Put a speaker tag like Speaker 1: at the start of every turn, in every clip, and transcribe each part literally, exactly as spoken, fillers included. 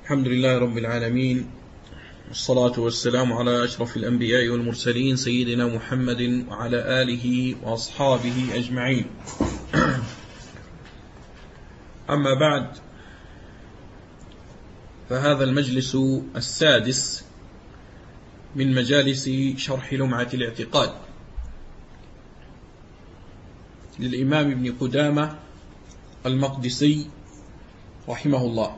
Speaker 1: الحمد لله رب العالمين، والصلاة والسلام على أشرف الأنبياء والمرسلين سيدنا محمد وعلى آله وأصحابه أجمعين. أما بعد، فهذا المجلس السادس من مجالس شرح لمعة الاعتقاد للإمام ابن قدامة المقدسي رحمه الله.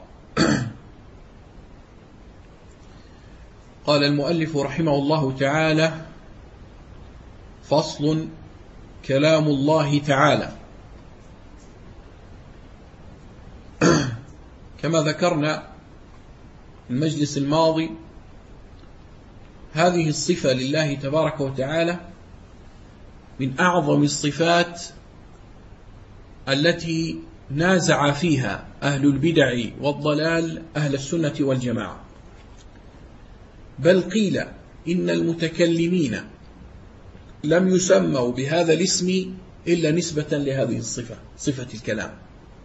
Speaker 1: قال المؤلف رحمه الله تعالى: فصل: كلام الله تعالى. كما ذكرنا المجلس الماضي، هذه الصفة لله تبارك وتعالى من أعظم الصفات التي نازع فيها أهل البدع والضلال أهل السنة والجماعة، بل قيل إن المتكلمين لم يسموا بهذا الاسم إلا نسبة لهذه الصفة، صفة الكلام.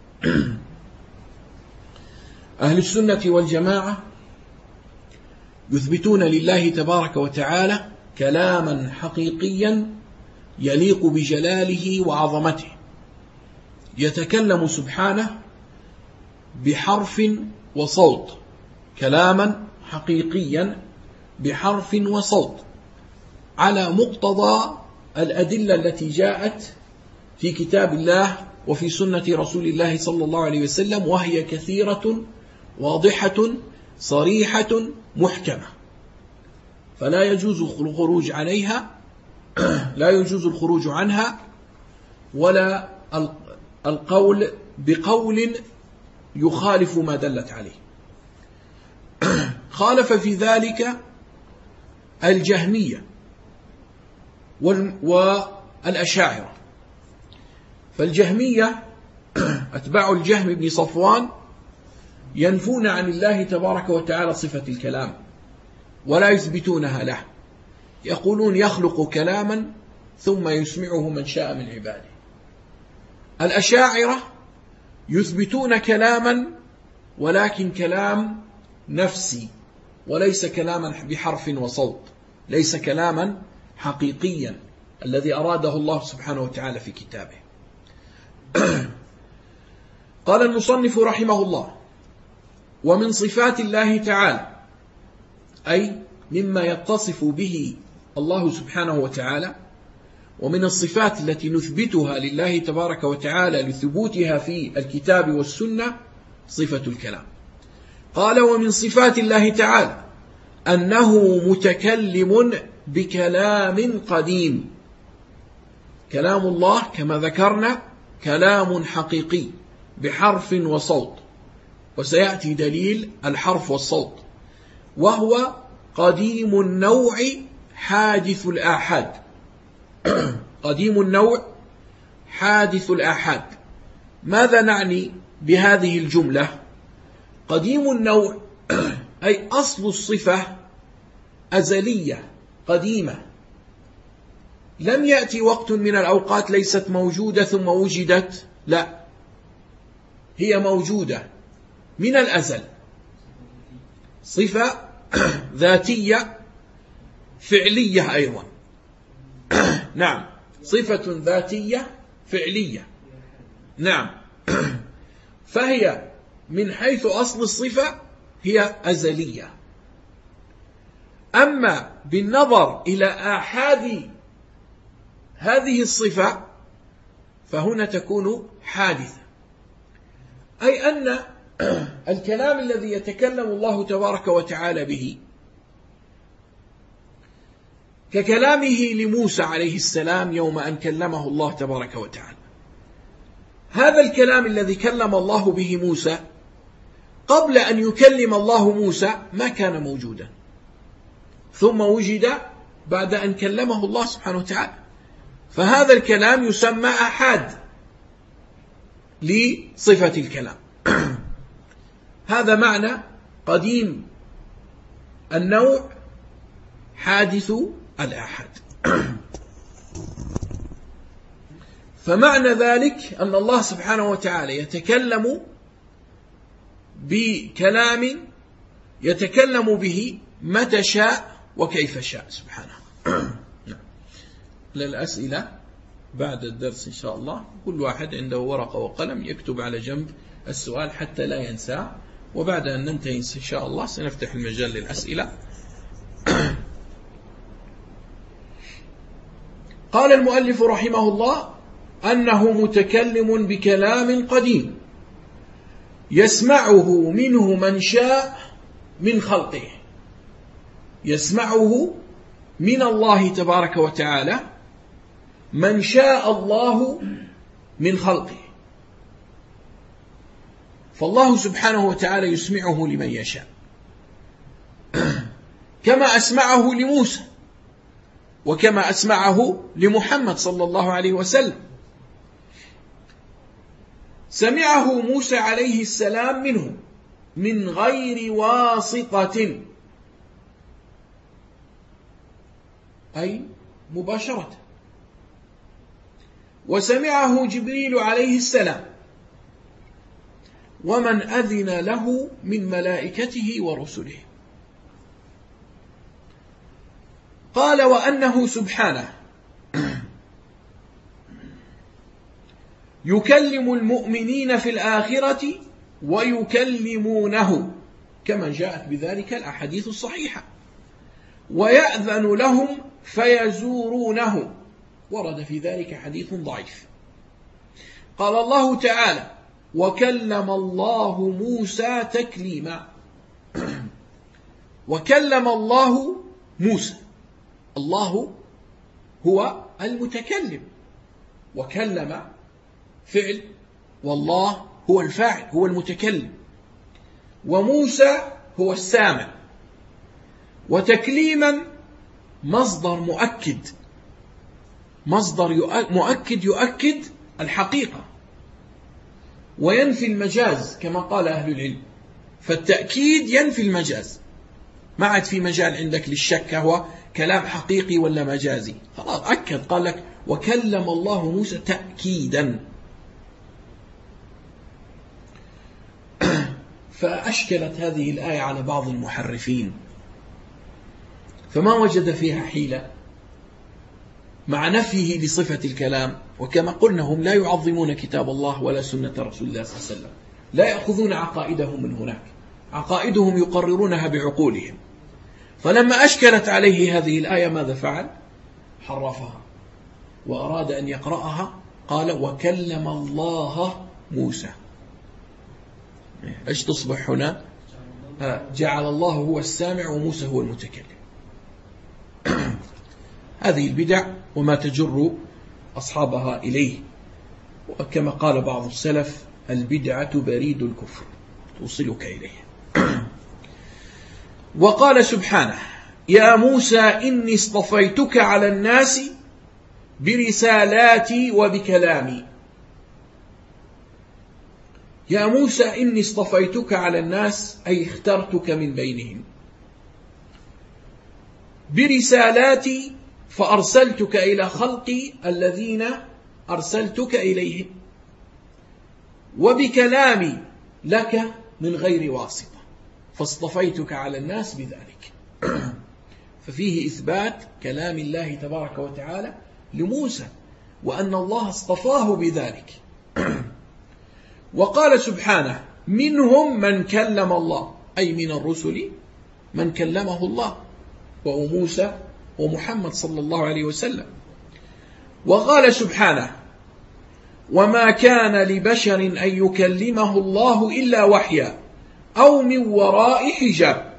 Speaker 1: أهل السنة والجماعة يثبتون لله تبارك وتعالى كلاما حقيقيا يليق بجلاله وعظمته، يتكلم سبحانه بحرف وصوت، كلاما حقيقيا بحرف وصوت على مقتضى الأدلة التي جاءت في كتاب الله وفي سنة رسول الله صلى الله عليه وسلم، وهي كثيرة واضحة صريحة محكمة، فلا يجوز الخروج عليها لا يجوز الخروج عنها ولا القول بقول يخالف ما دلت عليه. خالف في ذلك الجهمية والأشاعرة. فالجهمية أتباع الجهم بن صفوان ينفون عن الله تبارك وتعالى صفة الكلام ولا يثبتونها له، يقولون يخلق كلاما ثم يسمعه من شاء من عباده. الأشاعرة يثبتون كلاما ولكن كلام نفسي، وليس كلاما بحرف وصوت، ليس كلاما حقيقيا الذي أراده الله سبحانه وتعالى في كتابه. قال المصنف رحمه الله: ومن صفات الله تعالى، أي مما يتصف به الله سبحانه وتعالى، ومن الصفات التي نثبتها لله تبارك وتعالى لثبوتها في الكتاب والسنة صفة الكلام. قال: ومن صفات الله تعالى أنه متكلم بكلام قديم. كلام الله كما ذكرنا كلام حقيقي بحرف وصوت، وسيأتي دليل الحرف والصوت، وهو قديم النوع حادث الآحاد. قديم النوع حادث الآحاد. ماذا نعني بهذه الجملة؟ قديم النوع أي أصل الصفة أزلية قديمة، لم يأتي وقت من الأوقات ليست موجودة ثم وجدت، لا، هي موجودة من الأزل، صفة ذاتية فعلية أيضا. نعم، صفة ذاتية فعلية. نعم. فهي من حيث أصل الصفة هي أزلية. أما بالنظر إلى آحاد هذه الصفة فهنا تكون حادثة، أي أن الكلام الذي يتكلم الله تبارك وتعالى به ككلامه لموسى عليه السلام يوم أن كلمه الله تبارك وتعالى. هذا الكلام الذي كلم الله به موسى قبل أن يكلم الله موسى ما كان موجودا، ثم وجد بعد أن كلمه الله سبحانه وتعالى، فهذا الكلام يسمى آحاد لصفة الكلام. هذا معنى قديم النوع حادث الآحاد. فمعنى ذلك أن الله سبحانه وتعالى يتكلم بكلام يتكلم به متى شاء وكيف شاء سبحانه. للأسئلة بعد الدرس إن شاء الله، كل واحد عنده ورقة وقلم يكتب على جنب السؤال حتى لا ينساه، وبعد أن ننتهي إن شاء الله سنفتح المجال للأسئلة. قال المؤلف رحمه الله أنه متكلم بكلام قديم يسمعه منه من شاء من خلقه، يسمعه من الله تبارك وتعالى من شاء الله من خلقه، فالله سبحانه وتعالى يسمعه لمن يشاء، كما أسمعه لموسى وكما أسمعه لمحمد صلى الله عليه وسلم. سمعه موسى عليه السلام منه من غير واسطة، أي مباشرة، وسمعه جبريل عليه السلام ومن أذن له من ملائكته ورسله. قال وأنه سبحانه يكلم المؤمنين في الآخرة ويكلمونه كما جاءت بذلك الأحاديث الصحيحة، ويأذن لهم فيزورونه، ورد في ذلك حديث ضعيف. قال الله تعالى وكلم الله موسى تكليما، وكلم الله موسى، الله هو المتكلم، وكلم فعل، والله هو الفاعل هو المتكلم، وموسى هو السامع. وتكليما مصدر مؤكد، مصدر مؤكد يؤكد الحقيقة وينفي المجاز كما قال أهل العلم، فالتأكيد ينفي المجاز، ما عاد في مجال عندك للشك هو كلام حقيقي ولا مجازي، خلاص أكد، قال لك وكلم الله موسى تأكيدا. فأشكلت هذه الآية على بعض المحرفين، فما وجد فيها حيلة مع نفيه لصفة الكلام. وكما قلنا هم لا يعظمون كتاب الله ولا سنة رسول الله صلى الله عليه وسلم، لا يأخذون عقائدهم من هناك، عقائدهم يقررونها بعقولهم. فلما أشكلت عليه هذه الآية ماذا فعل؟ حرفها، وأراد أن يقرأها قال وكلم الله موسى. إيش تصبح هنا؟ جعل الله هو السامع وموسى هو المتكلم. هذه البدع وما تجر أصحابها إليه، وكما قال بعض السلف البدعة بريد الكفر توصلك إليه. وقال سبحانه يا موسى إني اصطفيتك على الناس برسالاتي وبكلامي. يا موسى إني اصطفيتك على الناس أي اخترتك من بينهم، برسالاتي فأرسلتك إلى خلقي الذين أرسلتك إليهم، وبكلامي لك من غير واسطة فاصطفيتك على الناس بذلك. ففيه إثبات كلام الله تبارك وتعالى لموسى وأن الله اصطفاه بذلك. وقال سبحانه منهم من كلم الله، أي من الرسل من كلمه الله، وموسى ومحمد صلى الله عليه وسلم. وقال سبحانه وما كان لبشر أن يكلمه الله إلا وحيا أو من وراء حجاب،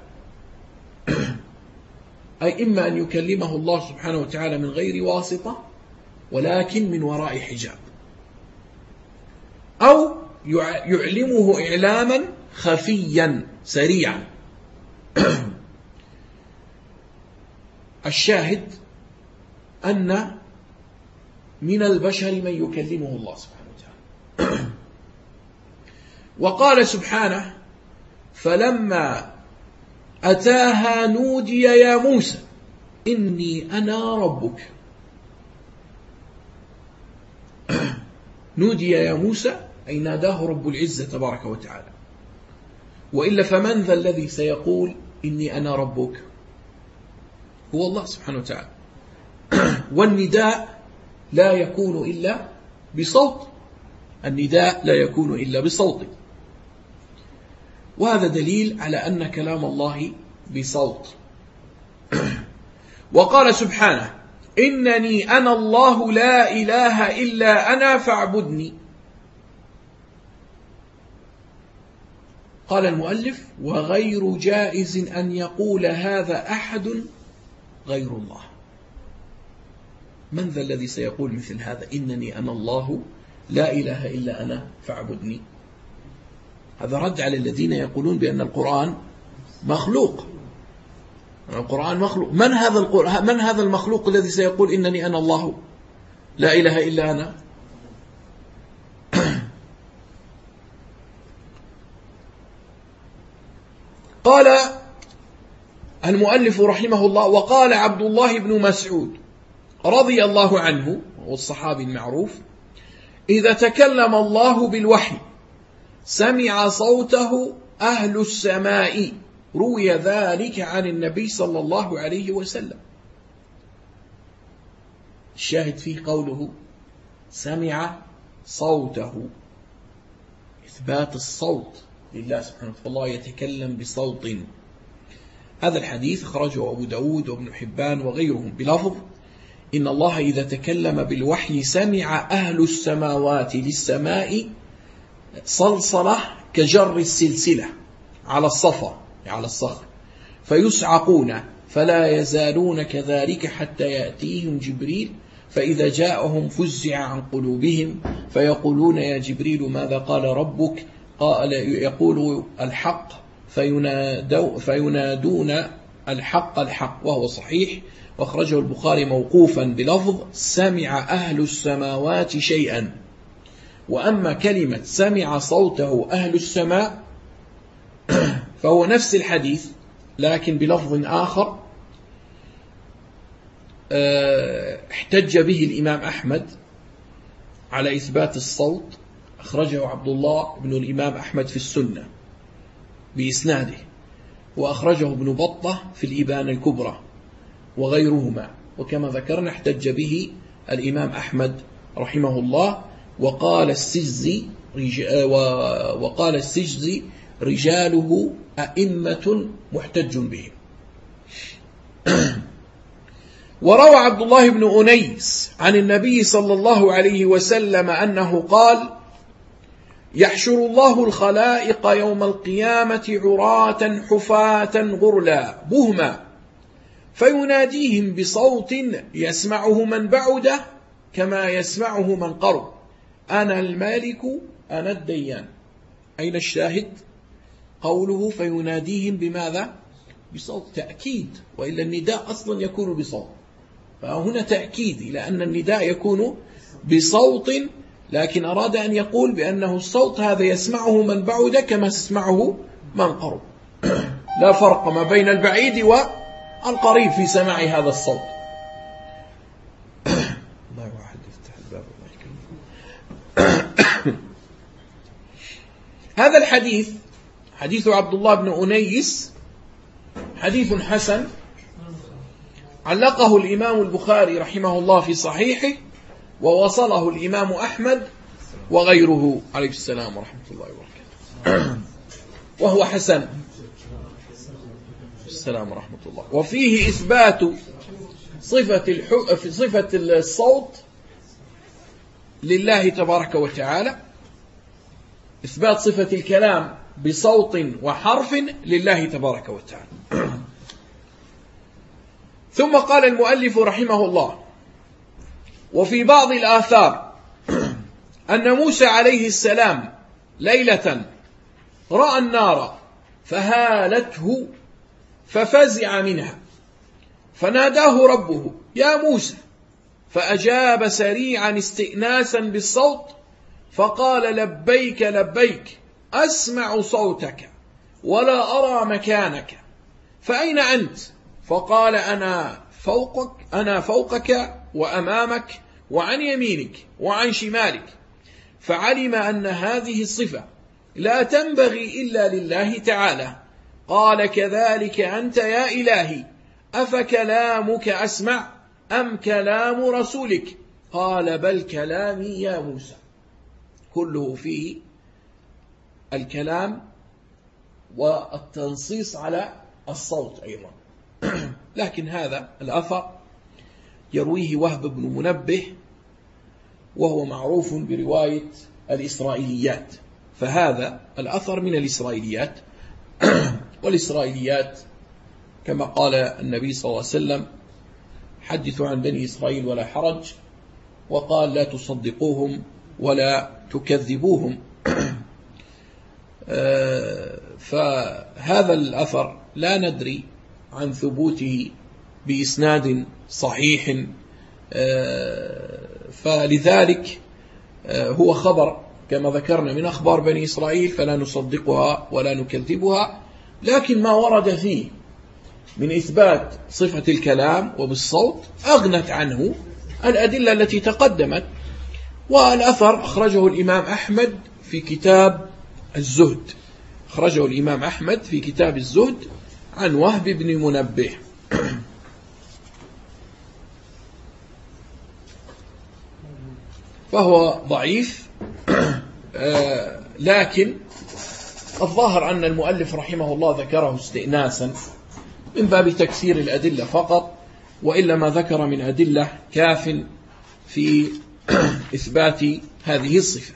Speaker 1: أي إما أن يكلمه الله سبحانه وتعالى من غير واسطة ولكن من وراء حجاب، أو يعلمه إعلاما خفيا سريعا. الشاهد أن من البشر من يكلمه الله سبحانه وتعالى. وقال سبحانه فلما أتاها نودي يا موسى إني أنا ربك. نودي يا موسى أي ناداه رب العزة تبارك وتعالى. وإلا فمن ذا الذي سيقول إني أنا ربك؟ هو الله سبحانه وتعالى. والنداء لا يكون إلا بصوت، النداء لا يكون إلا بصوت، وهذا دليل على أن كلام الله بصوت. وقال سبحانه: إنني أنا الله لا إله إلا أنا فاعبدني. قال المؤلف: وغير جائز أن يقول هذا أحد غير الله. من ذا الذي سيقول مثل هذا؟ إنني أنا الله لا إله إلا أنا فاعبدني. هذا رد على الذين يقولون بأن القرآن مخلوق. القرآن مخلوق. من هذا القرآن؟ من هذا المخلوق الذي سيقول إنني أنا الله لا إله إلا أنا؟ قال المؤلف رحمه الله: وقال عبد الله بن مسعود رضي الله عنه، والصحابي المعروف: إذا تكلم الله بالوحي سمع صوته أهل السماء. روي ذلك عن النبي صلى الله عليه وسلم. الشاهد فيه قوله سمع صوته، إثبات الصوت لله سبحانه وتعالى، الله يتكلم بصوت. هذا الحديث أخرجه أبو داود وابن حبان وغيرهم بلفظ: إن الله إذا تكلم بالوحي سمع أهل السماوات للسماء صلصلة كجر السلسلة على الصفا، على الصخر، فيسعقون فلا يزالون كذلك حتى يأتيهم جبريل، فإذا جاءهم فزع عن قلوبهم فيقولون: يا جبريل ماذا قال ربك؟ قال يقول: الحق، فينادو فينادون الحق الحق، وهو صحيح، واخرجه البخاري موقوفا بلفظ سمع أهل السماوات شيئا. وأما كلمة سمع صوته أهل السماء فهو نفس الحديث لكن بلفظ آخر احتج به الإمام أحمد على إثبات الصوت، أخرجه عبد الله بن الإمام أحمد في السنة بإسناده، وأخرجه ابن بطة في الإبانة الكبرى وغيرهما، وكما ذكرنا احتج به الإمام أحمد رحمه الله. وقال السجزي وقال السجزي رجاله أئمة محتج بهم. وروى عبد الله بن أنيس عن النبي صلى الله عليه وسلم أنه قال: يحشر الله الخلائق يوم القيامة عراة حفاة غرلا بهما، فيناديهم بصوت يسمعه من بعد كما يسمعه من قرب: أنا المالك أنا الديان. أين الشاهد؟ قوله فيناديهم بماذا؟ بصوت، تأكيد، وإلا النداء أصلا يكون بصوت، فهنا تأكيد إلى أن النداء يكون بصوت، لكن أراد أن يقول بأنه الصوت هذا يسمعه من بعد كما يسمعه من قرب. لا فرق ما بين البعيد والقريب في سماع هذا الصوت. الله واحد يفتح الباب الله يكرمه. هذا الحديث حديث عبد الله بن أنيس حديث حسن، علقه الإمام البخاري رحمه الله في صحيحه، ووصله الإمام أحمد وغيره عليه السلام ورحمة الله وبركاته، وهو حسن. السلام ورحمة الله. وفيه إثبات صفة الح... في صفة الصوت لله تبارك وتعالى، إثبات صفة الكلام بصوت وحرف لله تبارك وتعالى. ثم قال المؤلف رحمه الله: وفي بعض الآثار أن موسى عليه السلام ليلة رأى النار فهالته ففزع منها، فناداه ربه: يا موسى، فأجاب سريعا استئناسا بالصوت فقال: لبيك لبيك، أسمع صوتك ولا أرى مكانك، فأين أنت؟ فقال: أنا فوقك أنا فوقك وأمامك وعن يمينك وعن شمالك. فعلم أن هذه الصفة لا تنبغي إلا لله تعالى. قال كذلك أنت يا إلهي، أفكلامك أسمع أم كلام رسولك؟ قال بل كلامي يا موسى. كله فيه الكلام والتنصيص على الصوت أيضا. لكن هذا الأثر يرويه وهب بن منبه، وهو معروف برواية الإسرائيليات، فهذا الأثر من الإسرائيليات. والإسرائيليات كما قال النبي صلى الله عليه وسلم: حدثوا عن بني إسرائيل ولا حرج، وقال: لا تصدقوهم ولا تكذبوهم. فهذا الأثر لا ندري عن ثبوته بإسناد صحيح، فلذلك هو خبر كما ذكرنا من أخبار بني إسرائيل، فلا نصدقها ولا نكذبها. لكن ما ورد فيه من إثبات صفة الكلام وبالصوت أغنت عنه الأدلة التي تقدمت. والأثر أخرجه الإمام أحمد في كتاب الزهد، أخرجه الإمام أحمد في كتاب الزهد عن وهب بن منبه. فهو ضعيف، لكن الظاهر أن المؤلف رحمه الله ذكره استئناسا من باب تكسير الأدلة فقط، وإلا ما ذكر من أدلة كاف في إثبات هذه الصفة.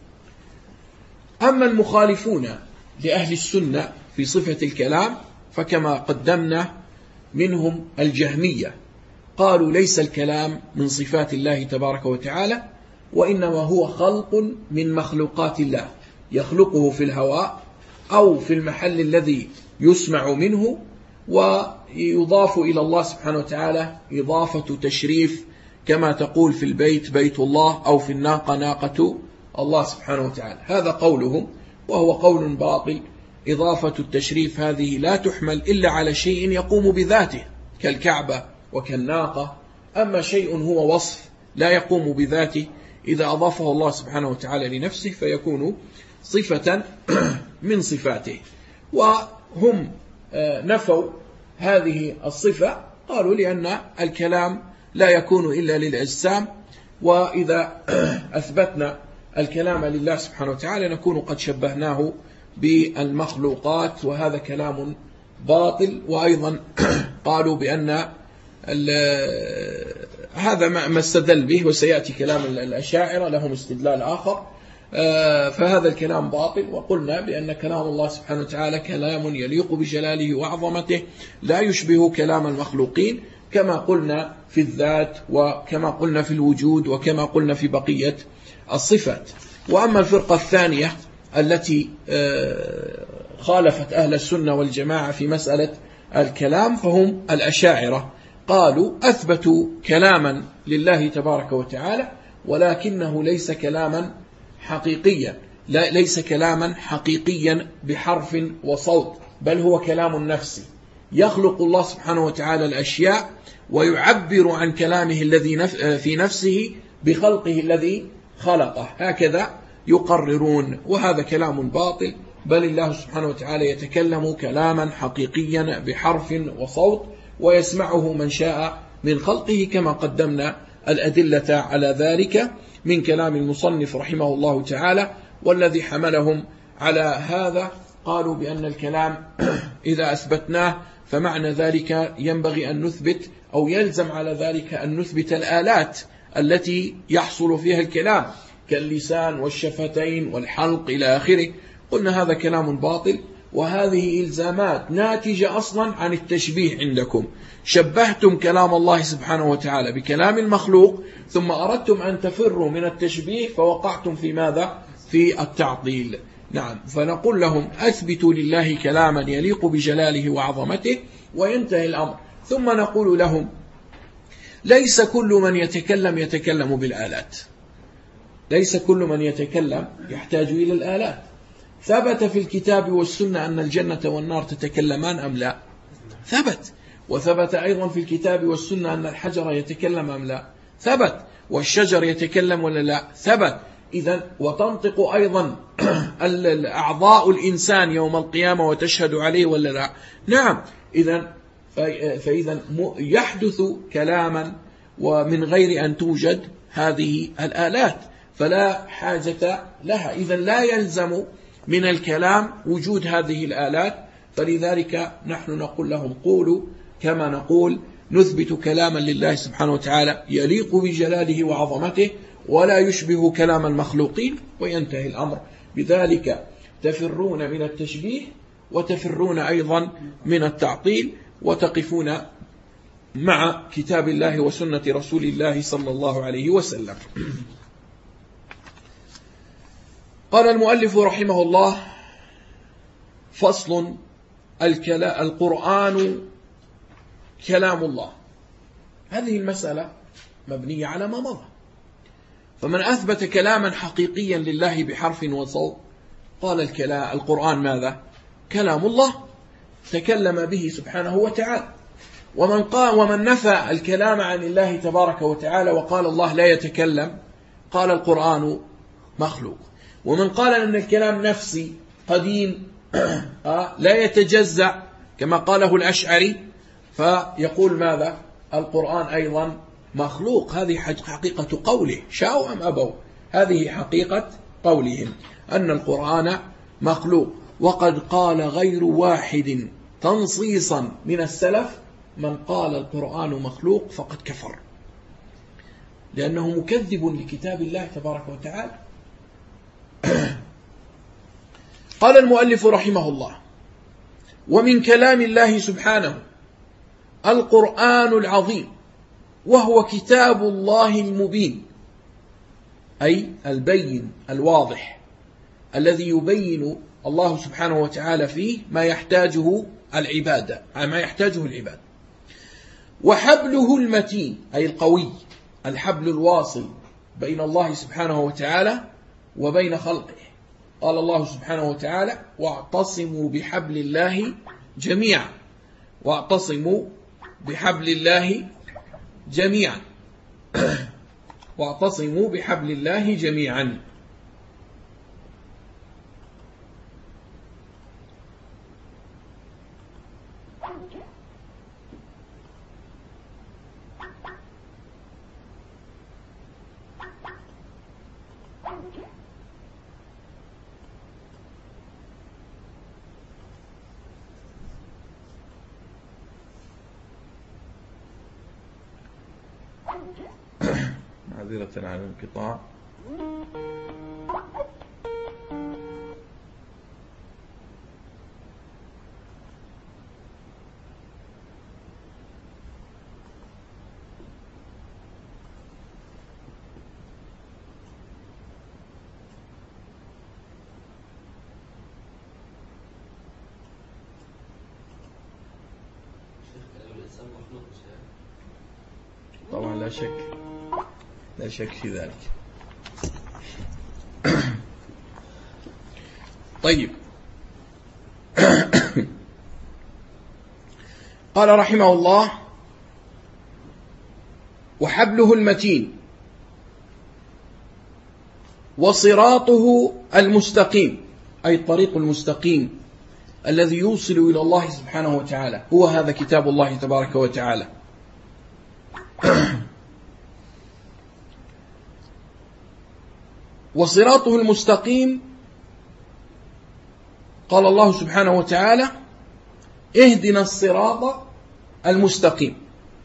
Speaker 1: أما المخالفون لأهل السنة في صفة الكلام فكما قدمنا منهم الجهمية، قالوا ليس الكلام من صفات الله تبارك وتعالى، وإنما هو خلق من مخلوقات الله، يخلقه في الهواء أو في المحل الذي يسمع منه، ويضاف إلى الله سبحانه وتعالى إضافة تشريف، كما تقول في البيت بيت الله، أو في الناقة ناقة الله سبحانه وتعالى. هذا قولهم، وهو قول باطل. إضافة التشريف هذه لا تحمل إلا على شيء يقوم بذاته كالكعبة وكالناقة. أما شيء هو وصف لا يقوم بذاته، إذا أضافه الله سبحانه وتعالى لنفسه فيكون صفة من صفاته. وهم نفوا هذه الصفة، قالوا لأن الكلام لا يكون إلا للأجسام، وإذا أثبتنا الكلام لله سبحانه وتعالى نكون قد شبهناه بالمخلوقات، وهذا كلام باطل. وأيضا قالوا بأن هذا ما استدل به، وسيأتي كلام الأشاعرة لهم استدلال آخر، فهذا الكلام باطل. وقلنا بأن كلام الله سبحانه وتعالى كلام يليق بجلاله وعظمته، لا يشبه كلام المخلوقين، كما قلنا في الذات، وكما قلنا في الوجود، وكما قلنا في بقية الصفات. وأما الفرقة الثانية التي خالفت أهل السنة والجماعة في مسألة الكلام فهم الأشاعرة، قالوا أثبتوا كلاما لله تبارك وتعالى، ولكنه ليس كلاما حقيقيا، لا ليس كلاما حقيقيا بحرف وصوت، بل هو كلام نفسي، يخلق الله سبحانه وتعالى الأشياء ويعبر عن كلامه الذي في نفسه بخلقه الذي خلقه، هكذا يقررون. وهذا كلام باطل، بل الله سبحانه وتعالى يتكلم كلاما حقيقيا بحرف وصوت، ويسمعه من شاء من خلقه، كما قدمنا الأدلة على ذلك من كلام المصنف رحمه الله تعالى. والذي حملهم على هذا قالوا بأن الكلام إذا أثبتناه فمعنى ذلك ينبغي أن نثبت، أو يلزم على ذلك أن نثبت الآلات التي يحصل فيها الكلام كاللسان والشفتين والحلق إلى آخره. قلنا هذا كلام باطل، وهذه إلزامات ناتجة أصلا عن التشبيه عندكم. شبهتم كلام الله سبحانه وتعالى بكلام المخلوق، ثم أردتم أن تفروا من التشبيه فوقعتم في ماذا؟ في التعطيل. نعم، فنقول لهم أثبتوا لله كلاما يليق بجلاله وعظمته، وينتهي الأمر. ثم نقول لهم ليس كل من يتكلم يتكلم بالآلات، ليس كل من يتكلم يحتاج إلى الآلات. ثبت في الكتاب والسنة أن الجنة والنار تتكلمان أم لا؟ ثبت. وثبت أيضا في الكتاب والسنة أن الحجر يتكلم أم لا؟ ثبت. والشجر يتكلم ولا لا؟ ثبت. إذن وتنطق أيضا أعضاء الإنسان يوم القيامة وتشهد عليه ولا لا؟ نعم. إذن فإذا يحدث كلاما ومن غير أن توجد هذه الآلات، فلا حاجة لها. إذن لا يلزم من الكلام وجود هذه الآلات، فلذلك نحن نقول لهم قولوا كما نقول، نثبت كلاما لله سبحانه وتعالى يليق بجلاله وعظمته ولا يشبه كلام المخلوقين، وينتهي الأمر. بذلك تفرون من التشبيه وتفرون أيضا من التعطيل، وتقفون مع كتاب الله وسنة رسول الله صلى الله عليه وسلم. قال المؤلف رحمه الله: فصل: القرآن كلام الله. هذه المسألة مبنية على ما مضى، فمن أثبت كلاما حقيقيا لله بحرف وصوت قال الكلام القرآن ماذا؟ كلام الله تكلم به سبحانه وتعالى. ومن قال ومن نفى الكلام عن الله تبارك وتعالى وقال الله لا يتكلم قال القرآن مخلوق. ومن قال أن الكلام نفسي قديم لا يتجزأ كما قاله الأشعري فيقول ماذا؟ القرآن أيضا مخلوق. هذه حقيقة قوله، شاءوا أم أبوا، هذه حقيقة قولهم أن القرآن مخلوق. وقد قال غير واحد تنصيصا من السلف: من قال القرآن مخلوق فقد كفر، لأنه مكذب لكتاب الله تبارك وتعالى. قال المؤلف رحمه الله: ومن كلام الله سبحانه القرآن العظيم، وهو كتاب الله المبين، أي البين الواضح الذي يبين الله سبحانه وتعالى فيه ما يحتاجه العبادة ما يحتاجه العباد. وحبله المتين، أي القوي، الحبل الواصل بين الله سبحانه وتعالى وبين خلقه. قال الله سبحانه وتعالى: واعتصموا بحبل الله جميعا، واعتصموا بحبل الله جميعا واعتصموا بحبل الله جميعا. معذرة على الانقطاع. طبعا لا شك لا شك في ذلك. طيب. قال رحمه الله: وحبله المتين وصراطه المستقيم، أي الطريق المستقيم الذي يوصل إلى الله سبحانه وتعالى، هو هذا كتاب الله تبارك وتعالى. وصراطه المستقيم، قال الله سبحانه وتعالى: اهدنا الصراط المستقيم.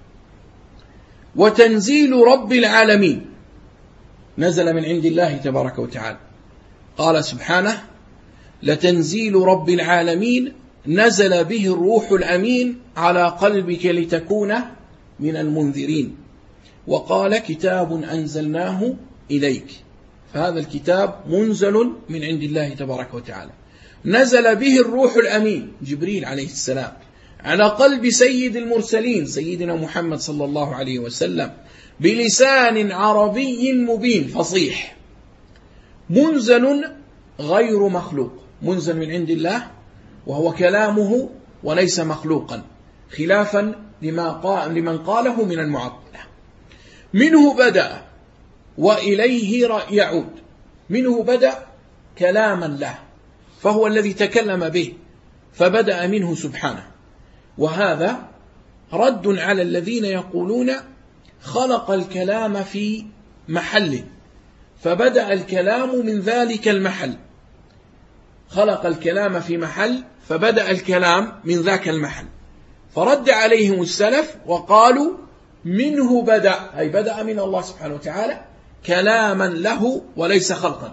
Speaker 1: وتنزيل رب العالمين، نزل من عند الله تبارك وتعالى. قال سبحانه: لتنزيل رب العالمين نزل به الروح الأمين على قلبك لتكون من المنذرين. وقال: كتاب أنزلناه إليك. فهذا الكتاب منزل من عند الله تبارك وتعالى، نزل به الروح الأمين جبريل عليه السلام على قلب سيد المرسلين سيدنا محمد صلى الله عليه وسلم بلسان عربي مبين فصيح، منزل غير مخلوق، منزل من عند الله وهو كلامه وليس مخلوقا، خلافا لما قال لمن قاله من المعطلة. منه بدأ وإليه يعود، منه بدأ كلاما له، فهو الذي تكلم به فبدأ منه سبحانه. وهذا رد على الذين يقولون خلق الكلام في محله فبدأ الكلام من ذلك المحل، خلق الكلام في محل فبدأ الكلام من ذاك المحل، فرد عليهم السلف وقالوا منه بدأ، أي بدأ من الله سبحانه وتعالى كلاما له وليس خلقا،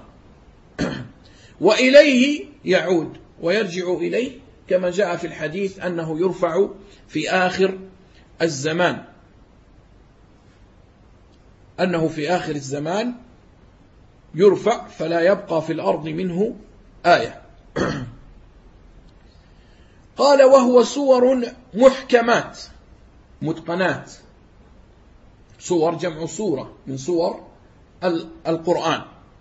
Speaker 1: وإليه يعود ويرجع إليه، كما جاء في الحديث أنه يرفع في آخر الزمان، أنه في آخر الزمان يرفع فلا يبقى في الأرض منه آية. قال وهو سور محكمات متقنات، صور جمع صورة من صور القرآن،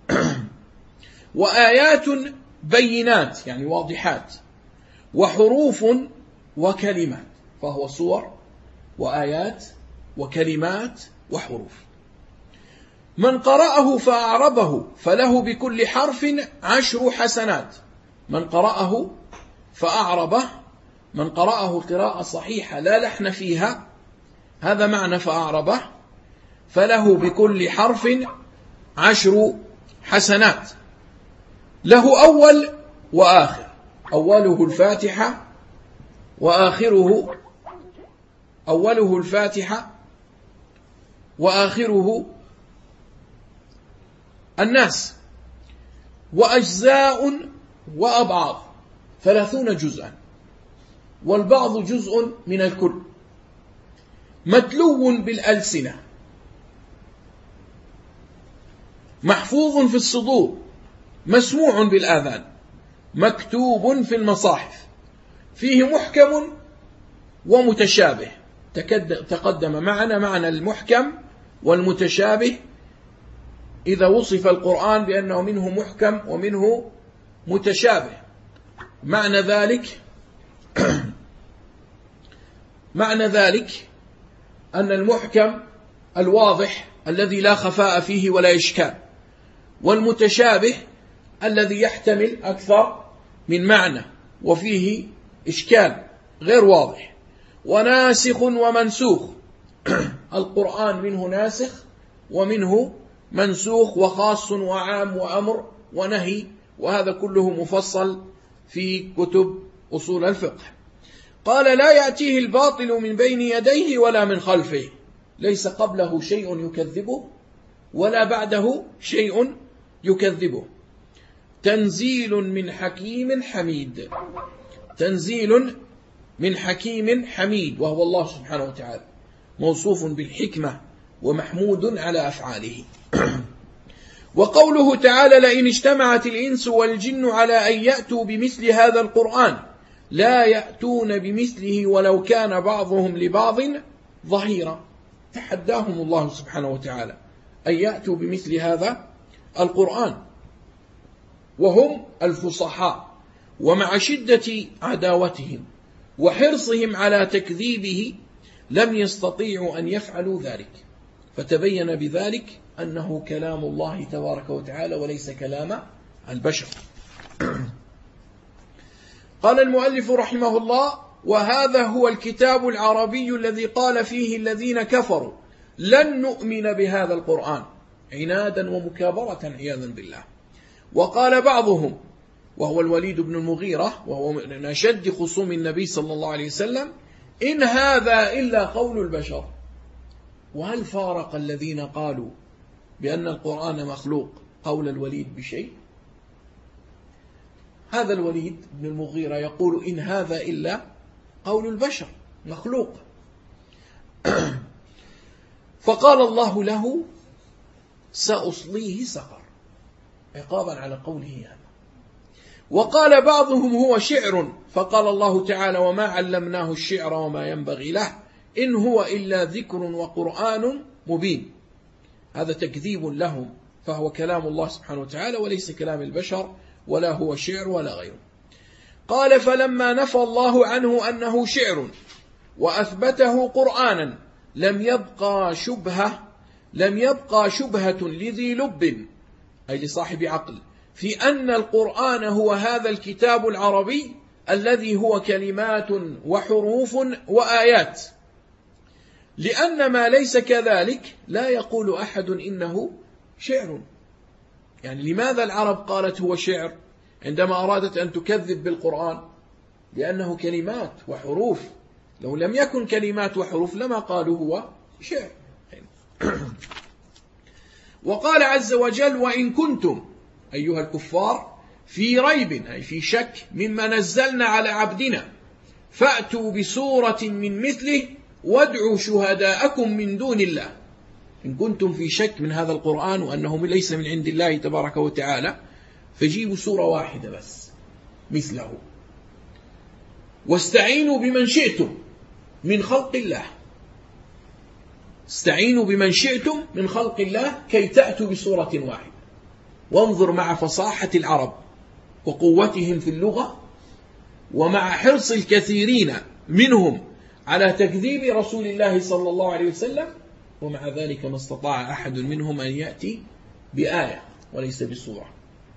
Speaker 1: وآيات بينات يعني واضحات، وحروف وكلمات، فهو صور وآيات وكلمات وحروف. من قرأه فأعربه فله بكل حرف عشر حسنات. من قرأه فأعربه، من قرأه قراءة صحيحة لا لحن فيها، هذا معنى فأعربه، فله بكل حرف عشر حسنات. له أول وآخر، أوله الفاتحة وآخره أوله الفاتحة وآخره الناس، وأجزاء وأبعاض، ثلاثون جزءا، والبعض جزء من الكل، متلو بالألسنة، محفوظ في الصدور، مسموع بالآذان، مكتوب في المصاحف، فيه محكم ومتشابه. تقدم معنا معنى المحكم والمتشابه إذا وصف القرآن بأنه منه محكم ومنه متشابه. معنى ذلك معنى ذلك أن المحكم الواضح الذي لا خفاء فيه ولا إشكال، والمتشابه الذي يحتمل أكثر من معنى وفيه إشكال غير واضح. وناسخ ومنسوخ، القرآن منه ناسخ ومنه منسوخ، وخاص وعام وأمر ونهي، وهذا كله مفصل في كتب أصول الفقه. قال لا يأتيه الباطل من بين يديه ولا من خلفه، ليس قبله شيء يكذبه ولا بعده شيء يكذبه. تنزيل من حكيم حميد، تنزيل من حكيم حميد، وهو الله سبحانه وتعالى موصوف بالحكمة ومحمود على أفعاله. وقوله تعالى لئن اجتمعت الإنس والجن على أن يأتوا بمثل هذا القرآن لا يأتون بمثله ولو كان بعضهم لبعض ظهيرا، تحداهم الله سبحانه وتعالى أن يأتوا بمثل هذا القرآن، وهم الفصحاء، ومع شدة عداوتهم وحرصهم على تكذيبه لم يستطيعوا أن يفعلوا ذلك، فتبين بذلك أنه كلام الله تبارك وتعالى وليس كلام البشر. قال المؤلف رحمه الله وهذا هو الكتاب العربي الذي قال فيه الذين كفروا لن نؤمن بهذا القرآن عنادا ومكابرة عياذا بالله. وقال بعضهم وهو الوليد بن المغيرة وهو من أشد خصوم النبي صلى الله عليه وسلم إن هذا إلا قول البشر. وهل فارق الذين قالوا بأن القرآن مخلوق قول الوليد بشيء؟ هذا الوليد بن المغيرة يقول إن هذا إلا قول البشر مخلوق. فقال الله له سأصليه سقر عقابا على قوله هذا. وقال بعضهم هو شعر، فقال الله تعالى وما علمناه الشعر وما ينبغي له إن هو إلا ذكر وقرآن مبين. هذا تكذيب لهم، فهو كلام الله سبحانه وتعالى وليس كلام البشر، ولا هو شعر ولا غيره. قال فلما نفى الله عنه أنه شعر وأثبته قرآنا لم يبقى شبهة لم يبقى شبهة لذي لب أي لصاحب عقل في أن القرآن هو هذا الكتاب العربي الذي هو كلمات وحروف وآيات، لأن ما ليس كذلك لا يقول أحد إنه شعر. يعني لماذا العرب قالت هو شعر عندما أرادت أن تكذب بالقرآن؟ لأنه كلمات وحروف، لو لم يكن كلمات وحروف لما قالوا هو شعر. وقال عز وجل: وإن كنتم أيها الكفار في ريب، أي في شك، مما نزلنا على عبدنا فأتوا بسورة من مثله وادعوا شهداءكم من دون الله. إن كنتم في شك من هذا القرآن وأنه ليس من عند الله تبارك وتعالى فجيبوا سورة واحدة بس مثله، واستعينوا بمن شئتم من خلق الله، استعينوا بمن شئتم من خلق الله كي تأتوا بسورة واحدة. وانظر مع فصاحة العرب وقوتهم في اللغة، ومع حرص الكثيرين منهم على تكذيب رسول الله صلى الله عليه وسلم، ومع ذلك ما استطاع أحد منهم أن يأتي بآية وليس بسورة.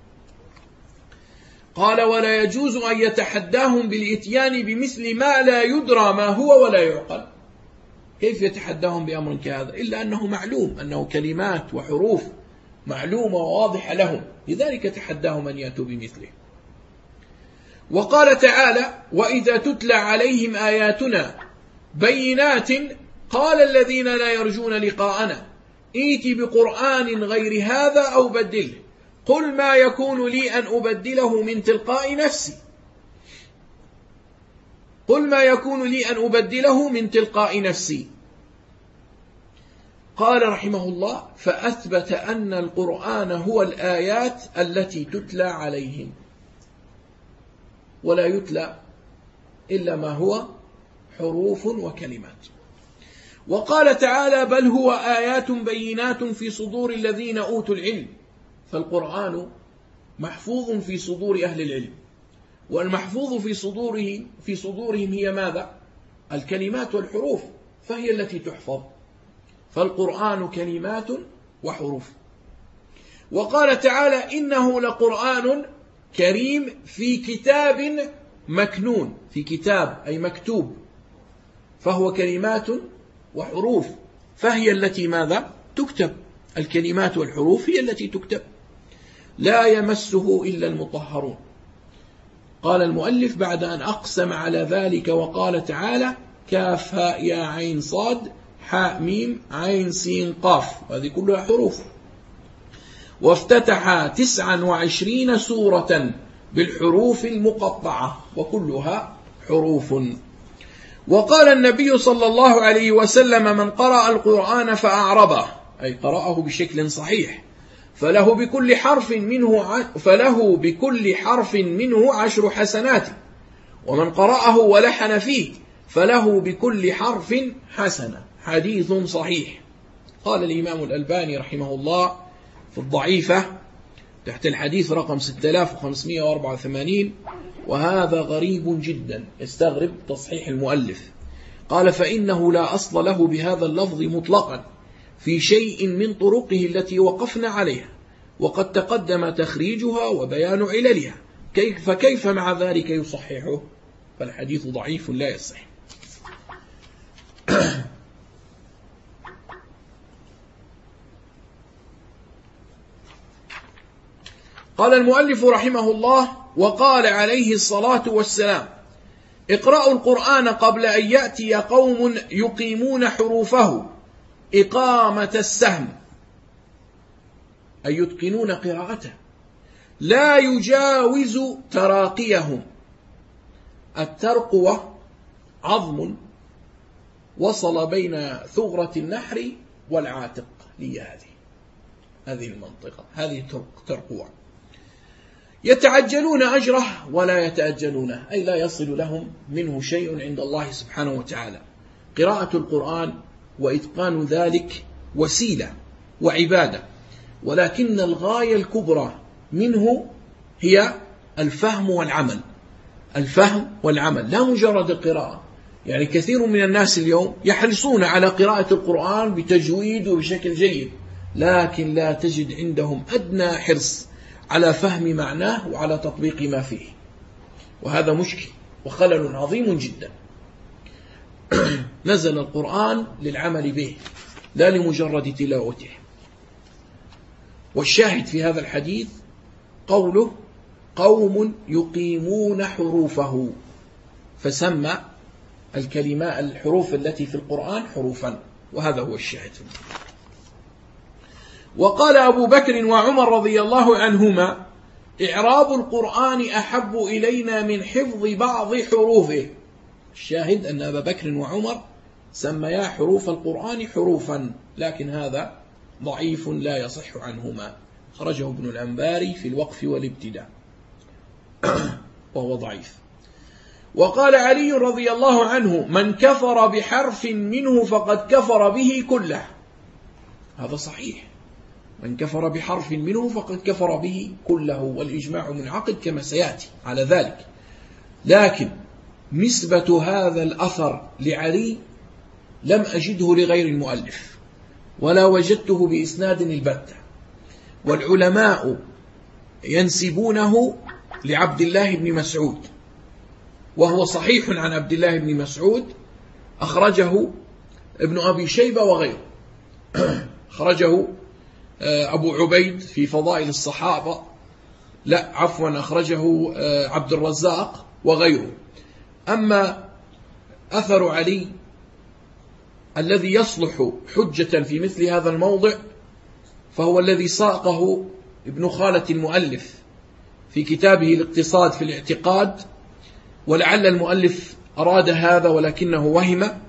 Speaker 1: قال: ولا يجوز أن يتحداهم بالإتيان بمثل ما لا يدرى ما هو ولا يعقل. كيف يتحداهم بأمر كهذا إلا أنه معلوم، أنه كلمات وحروف معلومة وواضحة لهم، لذلك تحداهم أن يأتوا بمثله. وقال تعالى: وإذا تتلى عليهم آياتنا بينات قال الذين لا يرجون لقاءنا ائت بقرآن غير هذا أو بدله قل ما يكون لي أن أبدله من تلقاء نفسي قل ما يكون لي أن أبدله من تلقاء نفسي. قال رحمه الله: فأثبت أن القرآن هو الآيات التي تتلى عليهم، ولا يتلى إلا ما هو حروف وكلمات. وقال تعالى: بل هو آيات بينات في صدور الذين أوتوا العلم. فالقرآن محفوظ في صدور أهل العلم، والمحفوظ في صدورهم في صدورهم هي ماذا؟ الكلمات والحروف، فهي التي تحفظ. فالقرآن كلمات وحروف. وقال تعالى: إنه لقرآن كريم في كتاب مكنون. في كتاب أي مكتوب، فهو كلمات وحروف، فهي التي ماذا؟ تكتب. الكلمات والحروف هي التي تكتب، لا يمسه إلا المطهرون. قال المؤلف بعد أن أقسم على ذلك وقال تعالى: كاف هاء يا عين صاد حاء ميم عين سين قاف، هذه كلها حروف. وافتتح تسعا وعشرين سورة بالحروف المقطعة وكلها حروف. وقال النبي صلى الله عليه وسلم: من قرأ القرآن فأعربه، أي قرأه بشكل صحيح، فله بكل حرف منه فله بكل حرف منه عشر حسنات، ومن قرأه ولحن فيه فله بكل حرف حسنة. حديث صحيح. قال الإمام الألباني رحمه الله في الضعيفة تحت الحديث رقم ستة آلاف وخمسمائة وأربعة وثمانين: وهذا غريب جدا. يستغرب تصحيح المؤلف. قال: فإنه لا أصل له بهذا اللفظ مطلقا في شيء من طرقه التي وقفنا عليها، وقد تقدم تخريجها وبيان عللها، كيف فكيف مع ذلك يصححه؟ فالحديث ضعيف لا يصح. قال المؤلف رحمه الله: وقال عليه الصلاة والسلام: اقرأوا القرآن قبل أن يأتي قوم يقيمون حروفه إقامة السهم، أي يتقنون قراءته، لا يجاوز تراقيهم. الترقوة عظم وصل بين ثغرة النحر والعاتق، لي هذه هذه المنطقة، هذه ترقوة. يتعجلون أجره ولا يتأجلونه، أي لا يصل لهم منه شيء عند الله سبحانه وتعالى. قراءة القرآن وإتقان ذلك وسيلة وعبادة، ولكن الغاية الكبرى منه هي الفهم والعمل. الفهم والعمل، لا مجرد القراءة. يعني كثير من الناس اليوم يحرصون على قراءة القرآن بتجويد وبشكل جيد، لكن لا تجد عندهم أدنى حرص على فهم معناه وعلى تطبيق ما فيه، وهذا مشكل وخلل عظيم جدا. نزل القرآن للعمل به لا لمجرد تلاوته. والشاهد في هذا الحديث قوله قوم يقيمون حروفه، فسمى الكلمات الحروف التي في القرآن حروفا، وهذا هو الشاهد. وقال أبو بكر وعمر رضي الله عنهما: إعراب القرآن أحب إلينا من حفظ بعض حروفه. الشاهد أن أبا بكر وعمر سميا حروف القرآن حروفا، لكن هذا ضعيف لا يصح عنهما، خرجه ابن الأنباري في الوقف والابتداء وهو ضعيف. وقال علي رضي الله عنه: من كفر بحرف منه فقد كفر به كله. هذا صحيح، من كفر بحرف منه فقد كفر به كله، والإجماع منعقد كما سيأتي على ذلك. لكن نسبة هذا الأثر لعلي لم أجده لغير المؤلف، ولا وجدته بإسناد البتة، والعلماء ينسبونه لعبد الله بن مسعود، وهو صحيح عن عبد الله بن مسعود، أخرجه ابن أبي شيبة وغيره، أخرجه أبو عبيد في فضائل الصحابة، لا عفوا أخرجه عبد الرزاق وغيره. أما أثر علي الذي يصلح حجة في مثل هذا الموضع فهو الذي ساقه ابن خالة المؤلف في كتابه الاقتصاد في الاعتقاد، ولعل المؤلف أراد هذا ولكنه وهم.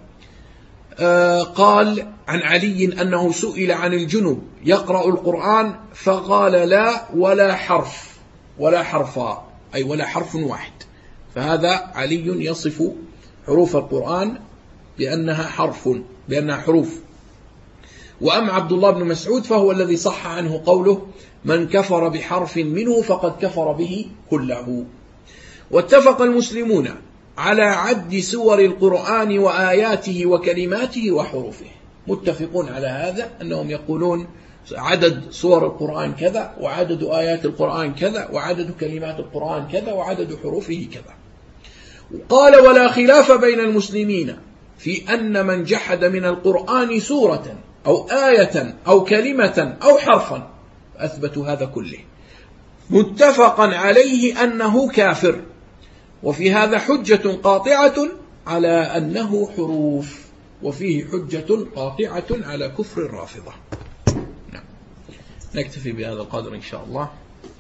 Speaker 1: آه قال عن علي أنه سئل عن الجنب يقرأ القرآن فقال: لا ولا حرف ولا حرفا، أي ولا حرف واحد. فهذا علي يصف حروف القرآن بأنها حرف بأنها حروف. وأما عبد الله بن مسعود فهو الذي صح عنه قوله: من كفر بحرف منه فقد كفر به كله. واتفق المسلمون على عد سور القرآن وآياته وكلماته وحروفه، متفقون على هذا، أنهم يقولون عدد سور القرآن كذا، وعدد آيات القرآن كذا، وعدد كلمات القرآن كذا، وعدد حروفه كذا. قال: ولا خلاف بين المسلمين في أن من جحد من القرآن سورة أو آية أو كلمة أو حرفا أثبتوا هذا كله، متفقا عليه أنه كافر. وفي هذا حجة قاطعة على أنه حروف، وفيه حجة قاطعة على كفر الرافضة. نعم. نكتفي بهذا القدر إن شاء الله.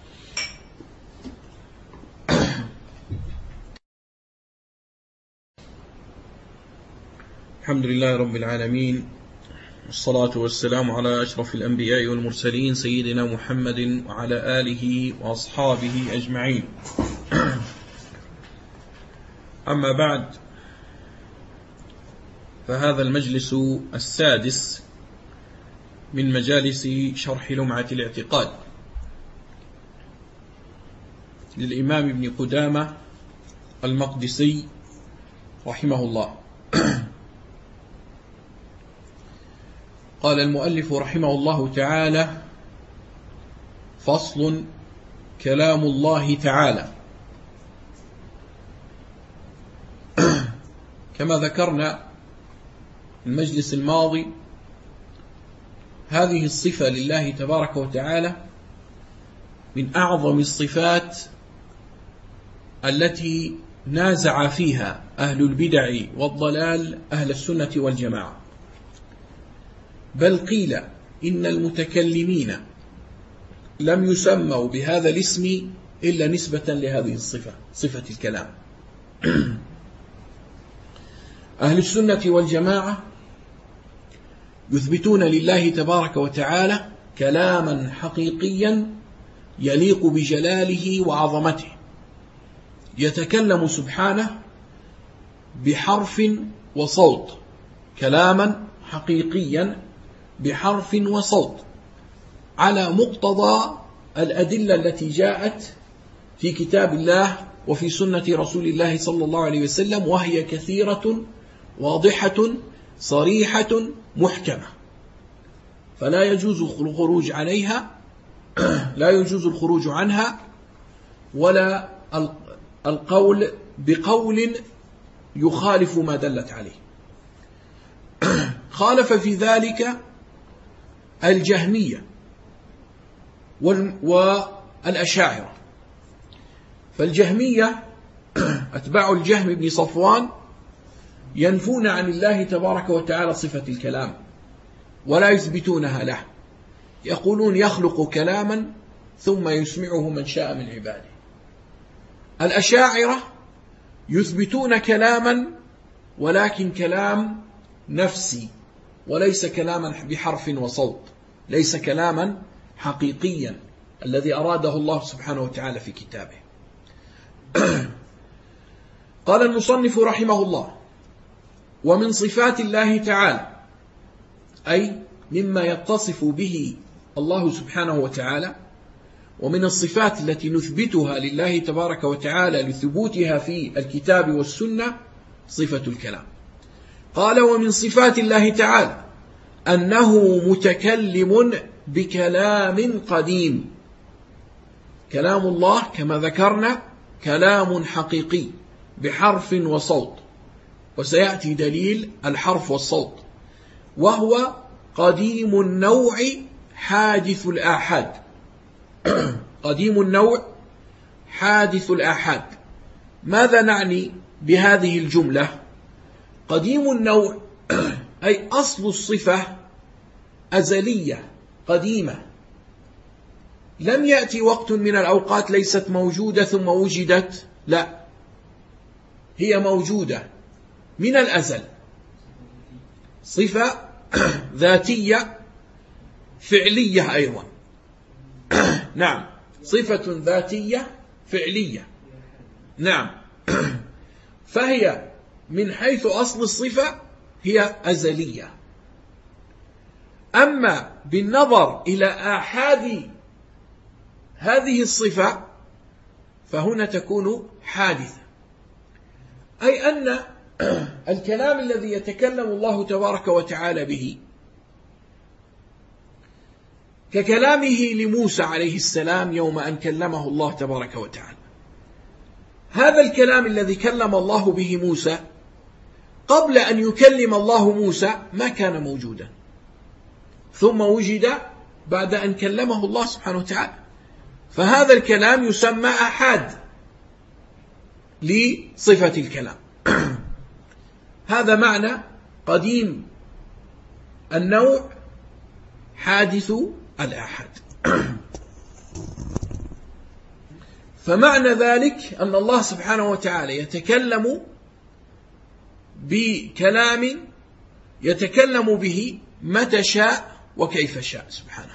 Speaker 1: الحمد لله رب العالمين، والصلاة والسلام على أشرف الأنبياء والمرسلين سيدنا محمد وعلى آله وأصحابه أجمعين. أما بعد، فهذا المجلس السادس من مجالس شرح لمعة الاعتقاد للإمام ابن قدامة المقدسي رحمه الله. قال المؤلف رحمه الله تعالى: فصل: كلام الله تعالى. كما ذكرنا المجلس الماضي، هذه الصفة لله تبارك وتعالى من أعظم الصفات التي نازع فيها أهل البدع والضلال أهل السنة والجماعة، بل قيل إن المتكلمين لم يسموا بهذا الاسم إلا نسبة لهذه الصفة، صفة الكلام. أهل السنة والجماعة يثبتون لله تبارك وتعالى كلاما حقيقيا يليق بجلاله وعظمته، يتكلم سبحانه بحرف وصوت، كلاما حقيقيا بحرف وصوت، على مقتضى الأدلة التي جاءت في كتاب الله وفي سنة رسول الله صلى الله عليه وسلم، وهي كثيرة واضحة صريحة محكمة. فلا يجوز الخروج عليها لا يجوز الخروج عنها ولا القول بقول يخالف ما دلت عليه. خالف في ذلك الجهمية والأشاعرة. فالجهمية أتباع الجهم بن صفوان ينفون عن الله تبارك وتعالى صفة الكلام ولا يثبتونها له، يقولون يخلق كلاما ثم يسمعه من شاء من عباده. الأشاعرة يثبتون كلاما ولكن كلام نفسي وليس كلاما بحرف وصوت، ليس كلاما حقيقيا الذي أراده الله سبحانه وتعالى في كتابه. قال المصنف رحمه الله: ومن صفات الله تعالى، أي مما يتصف به الله سبحانه وتعالى، ومن الصفات التي نثبتها لله تبارك وتعالى لثبوتها في الكتاب والسنة صفة الكلام. قال: ومن صفات الله تعالى أنه متكلم بكلام قديم. كلام الله كما ذكرنا كلام حقيقي بحرف وصوت، وسيأتي دليل الحرف والصوت، وهو قديم النوع حادث الآحاد. قديم النوع حادث الآحاد. ماذا نعني بهذه الجملة؟ قديم النوع أي أصل الصفة أزلية قديمة، لم يأتي وقت من الأوقات ليست موجودة ثم وجدت، لا، هي موجودة من الأزل. صفة ذاتية فعلية أيضا. نعم، صفة ذاتية فعلية. نعم. فهي من حيث أصل الصفة هي أزلية. أما بالنظر إلى آحاد هذه الصفة فهنا تكون حادثة، أي أن الكلام الذي يتكلم الله تبارك وتعالى به ككلامه لموسى عليه السلام يوم أن كلمه الله تبارك وتعالى. هذا الكلام الذي كلم الله به موسى قبل أن يكلم الله موسى ما كان موجودا، ثم وجد بعد أن كلمه الله سبحانه وتعالى. فهذا الكلام يسمى آحاد لصفة الكلام. هذا معنى قديم النوع حادث الآحاد. فمعنى ذلك أن الله سبحانه وتعالى يتكلم بكلام يتكلم به متى شاء وكيف شاء سبحانه.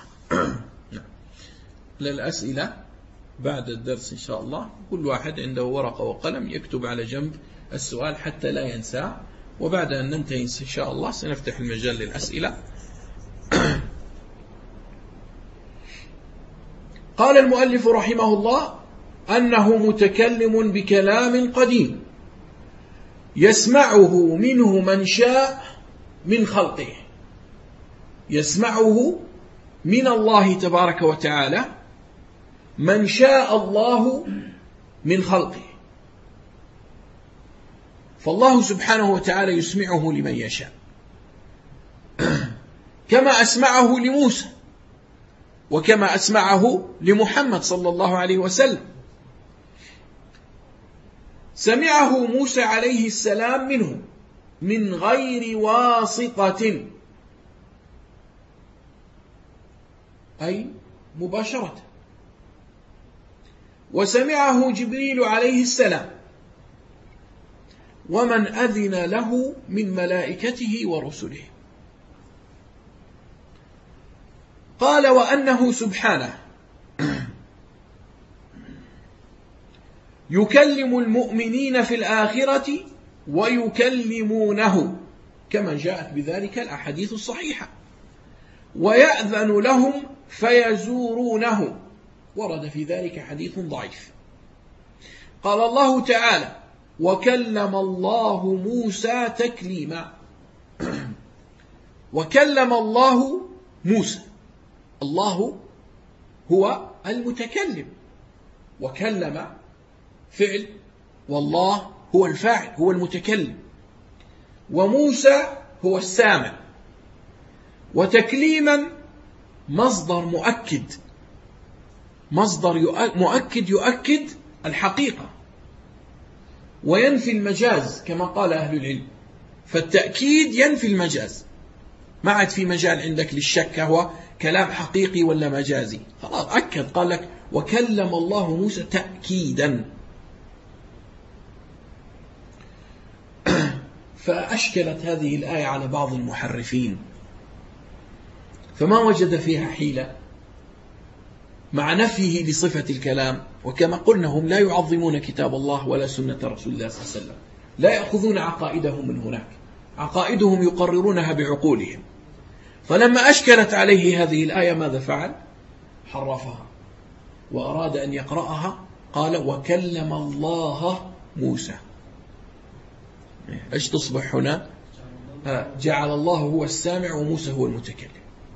Speaker 1: للأسئلة بعد الدرس إن شاء الله، كل واحد عنده ورقة وقلم يكتب على جنب السؤال حتى لا ينسى، وبعد أن ننتهي إن شاء الله سنفتح المجال للأسئلة. قال المؤلف رحمه الله: أنه متكلم بكلام قديم يسمعه منه من شاء من خلقه. يسمعه من الله تبارك وتعالى من شاء الله من خلقه. فالله سبحانه وتعالى يسمعه لمن يشاء، كما أسمعه لموسى وكما أسمعه لمحمد صلى الله عليه وسلم. سمعه موسى عليه السلام منه من غير واسطة، أي مباشرة. وسمعه جبريل عليه السلام ومن أذن له من ملائكته ورسله. قال: وأنه سبحانه يكلم المؤمنين في الآخرة ويكلمونه كما جاءت بذلك الأحاديث الصحيحة، ويأذن لهم فيزورونه، ورد في ذلك حديث ضعيف. قال الله تعالى: وكلم الله موسى تكليما. وكلم الله موسى. الله هو المتكلم، وكلم فعل، والله هو الفاعل هو المتكلم، وموسى هو السامع. وتكليما مصدر مؤكد، مصدر مؤكد يؤكد الحقيقة وينفي المجاز كما قال أهل العلم. فالتأكيد ينفي المجاز، ما عاد في مجال عندك للشك هو كلام حقيقي ولا مجازي، خلاص أكد، قال لك وكلم الله موسى تأكيدا. فأشكلت هذه الآية على بعض المحرفين، فما وجد فيها حيلة مع نفيه لصفة الكلام. وكما قلنا هم لا يعظمون كتاب الله ولا سنة رسول الله صلى الله عليه وسلم، لا يأخذون عقائدهم من هناك، عقائدهم يقررونها بعقولهم. فلما أشكلت عليه هذه الآية ماذا فعل؟ حرفها، وأراد أن يقرأها قال وكلم الله موسى. إيش تصبح هنا؟ جعل الله هو السامع وموسى هو المتكلم.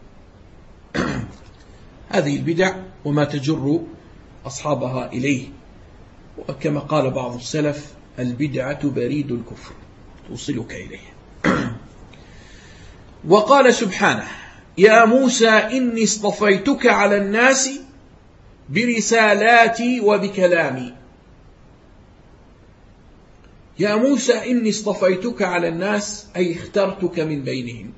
Speaker 1: هذه البدع وما تجر أصحابها إليه، وكما قال بعض السلف البدعة بريد الكفر توصلك إليه. وقال سبحانه يا موسى إني اصطفيتك على الناس برسالاتي وبكلامي. يا موسى إني اصطفيتك على الناس أي اخترتك من بينهم،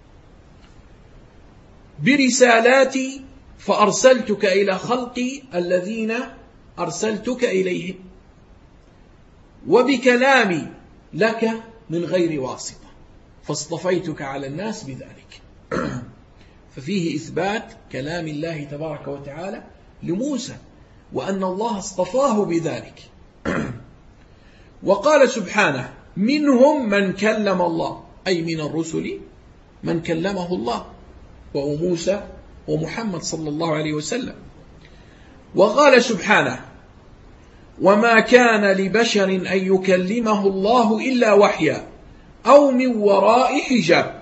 Speaker 1: برسالاتي فأرسلتك إلى خلقي الذين أرسلتك إليهم، وبكلامي لك من غير واسطة فاصطفيتك على الناس بذلك. ففيه إثبات كلام الله تبارك وتعالى لموسى وأن الله اصطفاه بذلك. وقال سبحانه منهم من كلم الله، أي من الرسل من كلمه الله، وموسى ومحمد صلى الله عليه وسلم. وقال سبحانه وما كان لبشر أن يكلمه الله إلا وحيا أو من وراء حجاب،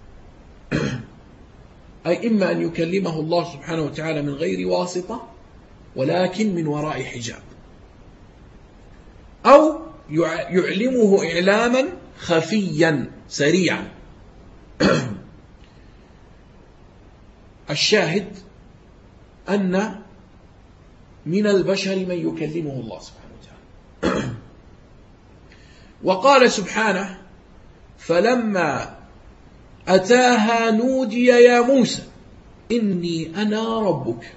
Speaker 1: أي إما أن يكلمه الله سبحانه وتعالى من غير واسطة ولكن من وراء حجاب، أو يعلمه إعلاما خفيا سريعا. الشاهد أن من البشر من يكلمه الله سبحانه وتعالى. وقال سبحانه فلما أتاها نودي يا موسى إني أنا ربك.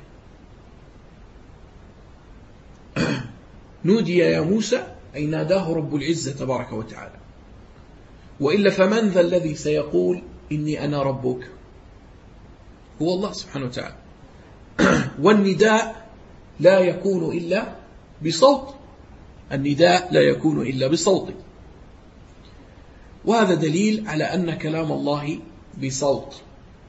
Speaker 1: نودي يا موسى أي ناداه رب العزة تبارك وتعالى، وإلا فمن ذا الذي سيقول إني أنا ربك؟ هو الله سبحانه وتعالى. والنداء لا يكون إلا بصوت، النداء لا يكون إلا بصوت، وهذا دليل على أن كلام الله بصوت.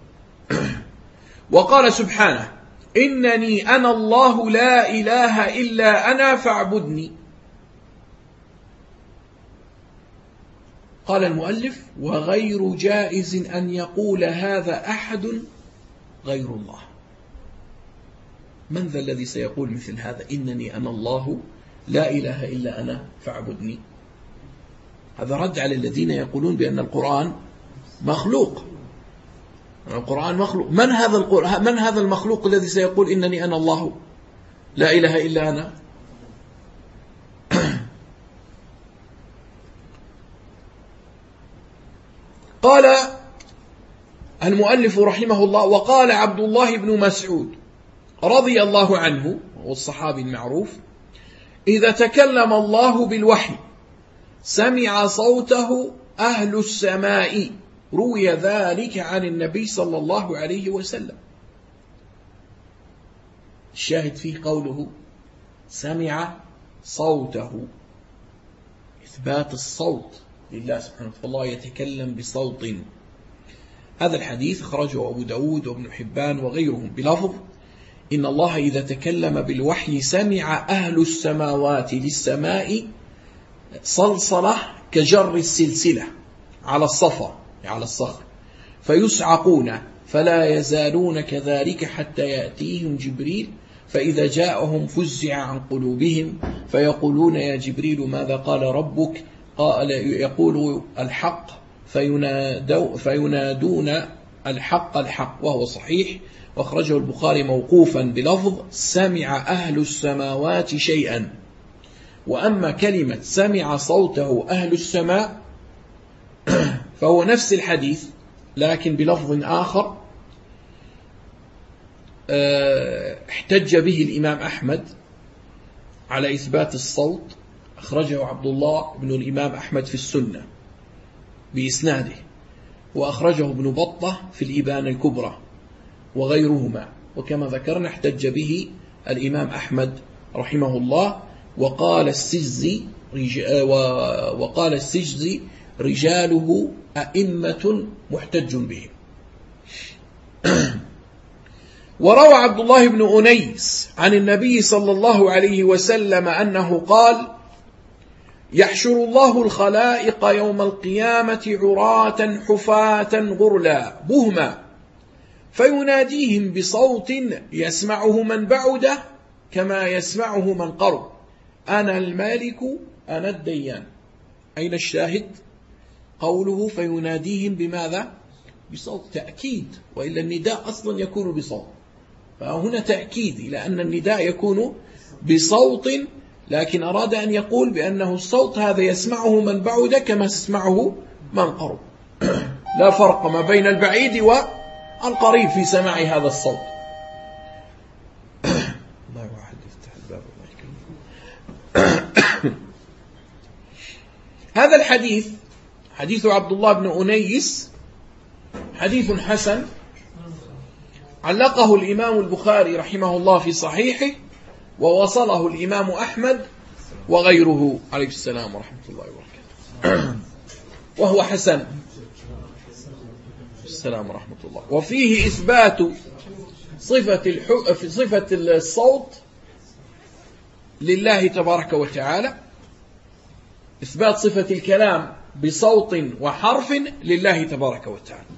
Speaker 1: وقال سبحانه إنني أنا الله لا إله إلا أنا فاعبدني. قال المؤلف وغير جائز أن يقول هذا أحد غير الله. من ذا الذي سيقول مثل هذا إنني أنا الله لا إله إلا أنا فاعبدني؟ هذا رد على الذين يقولون بأن القرآن مخلوق. القرآن مخلوق. من هذا القرآن؟ من هذا المخلوق الذي سيقول إنني أنا الله لا إله إلا أنا؟ قال المؤلف رحمه الله وقال عبد الله بن مسعود رضي الله عنه والصحابي المعروف إذا تكلم الله بالوحي سمع صوته أهل السماء، روي ذلك عن النبي صلى الله عليه وسلم. الشاهد فيه قوله سمع صوته، إثبات الصوت لله سبحانه وتعالى، الله يتكلم بصوت. هذا الحديث أخرجه أبو داود وابن حبان وغيرهم بلفظ إن الله إذا تكلم بالوحي سمع أهل السماوات للسماء صلصلة كجر السلسلة على الصفا على الصخر فيسعقون فلا يزالون كذلك حتى يأتيهم جبريل فإذا جاءهم فزع عن قلوبهم فيقولون يا جبريل ماذا قال ربك؟ قال يقول الحق فينادو فينادون الحق الحق، وهو صحيح، واخرجه البخاري موقوفا بلفظ سمع أهل السماوات شيئا. وأما كلمة سمع صوته أهل السماء فهو نفس الحديث لكن بلفظ آخر احتج به الإمام أحمد على إثبات الصوت، أخرجه عبد الله بن الإمام أحمد في السنة بإسناده، وأخرجه ابن بطة في الإبانة الكبرى وغيرهما، وكما ذكرنا احتج به الإمام أحمد رحمه الله. وقال السجزي وقال السجزي رجاله أئمة محتج بهم. وروى عبد الله بن أنيس عن النبي صلى الله عليه وسلم أنه قال يحشر الله الخلائق يوم القيامة عراة حفاة غرلا بهما فيناديهم بصوت يسمعه من بعد كما يسمعه من قرب أنا المالك أنا الديان. أين الشاهد؟ قوله فيناديهم بماذا؟ بصوت، تأكيد، وإلا النداء أصلا يكون بصوت، فهنا تأكيد إلى أن النداء يكون بصوت، لكن أراد أن يقول بأنه الصوت هذا يسمعه من بعد كما يسمعه من قرب، لا فرق ما بين البعيد والقريب في سماع هذا الصوت. الله واحد يفتح الباب الله يكرمه. هذا الحديث حديث عبد الله بن أنيس حديث حسن، علقه الإمام البخاري رحمه الله في صحيحه، ووصله الإمام أحمد وغيره عليه السلام ورحمة الله وبركاته، وهو حسن. السلام ورحمة الله. وفيه إثبات صفة الح... في صفة الصوت لله تبارك وتعالى، إثبات صفة الكلام بصوت وحرف لله تبارك وتعالى.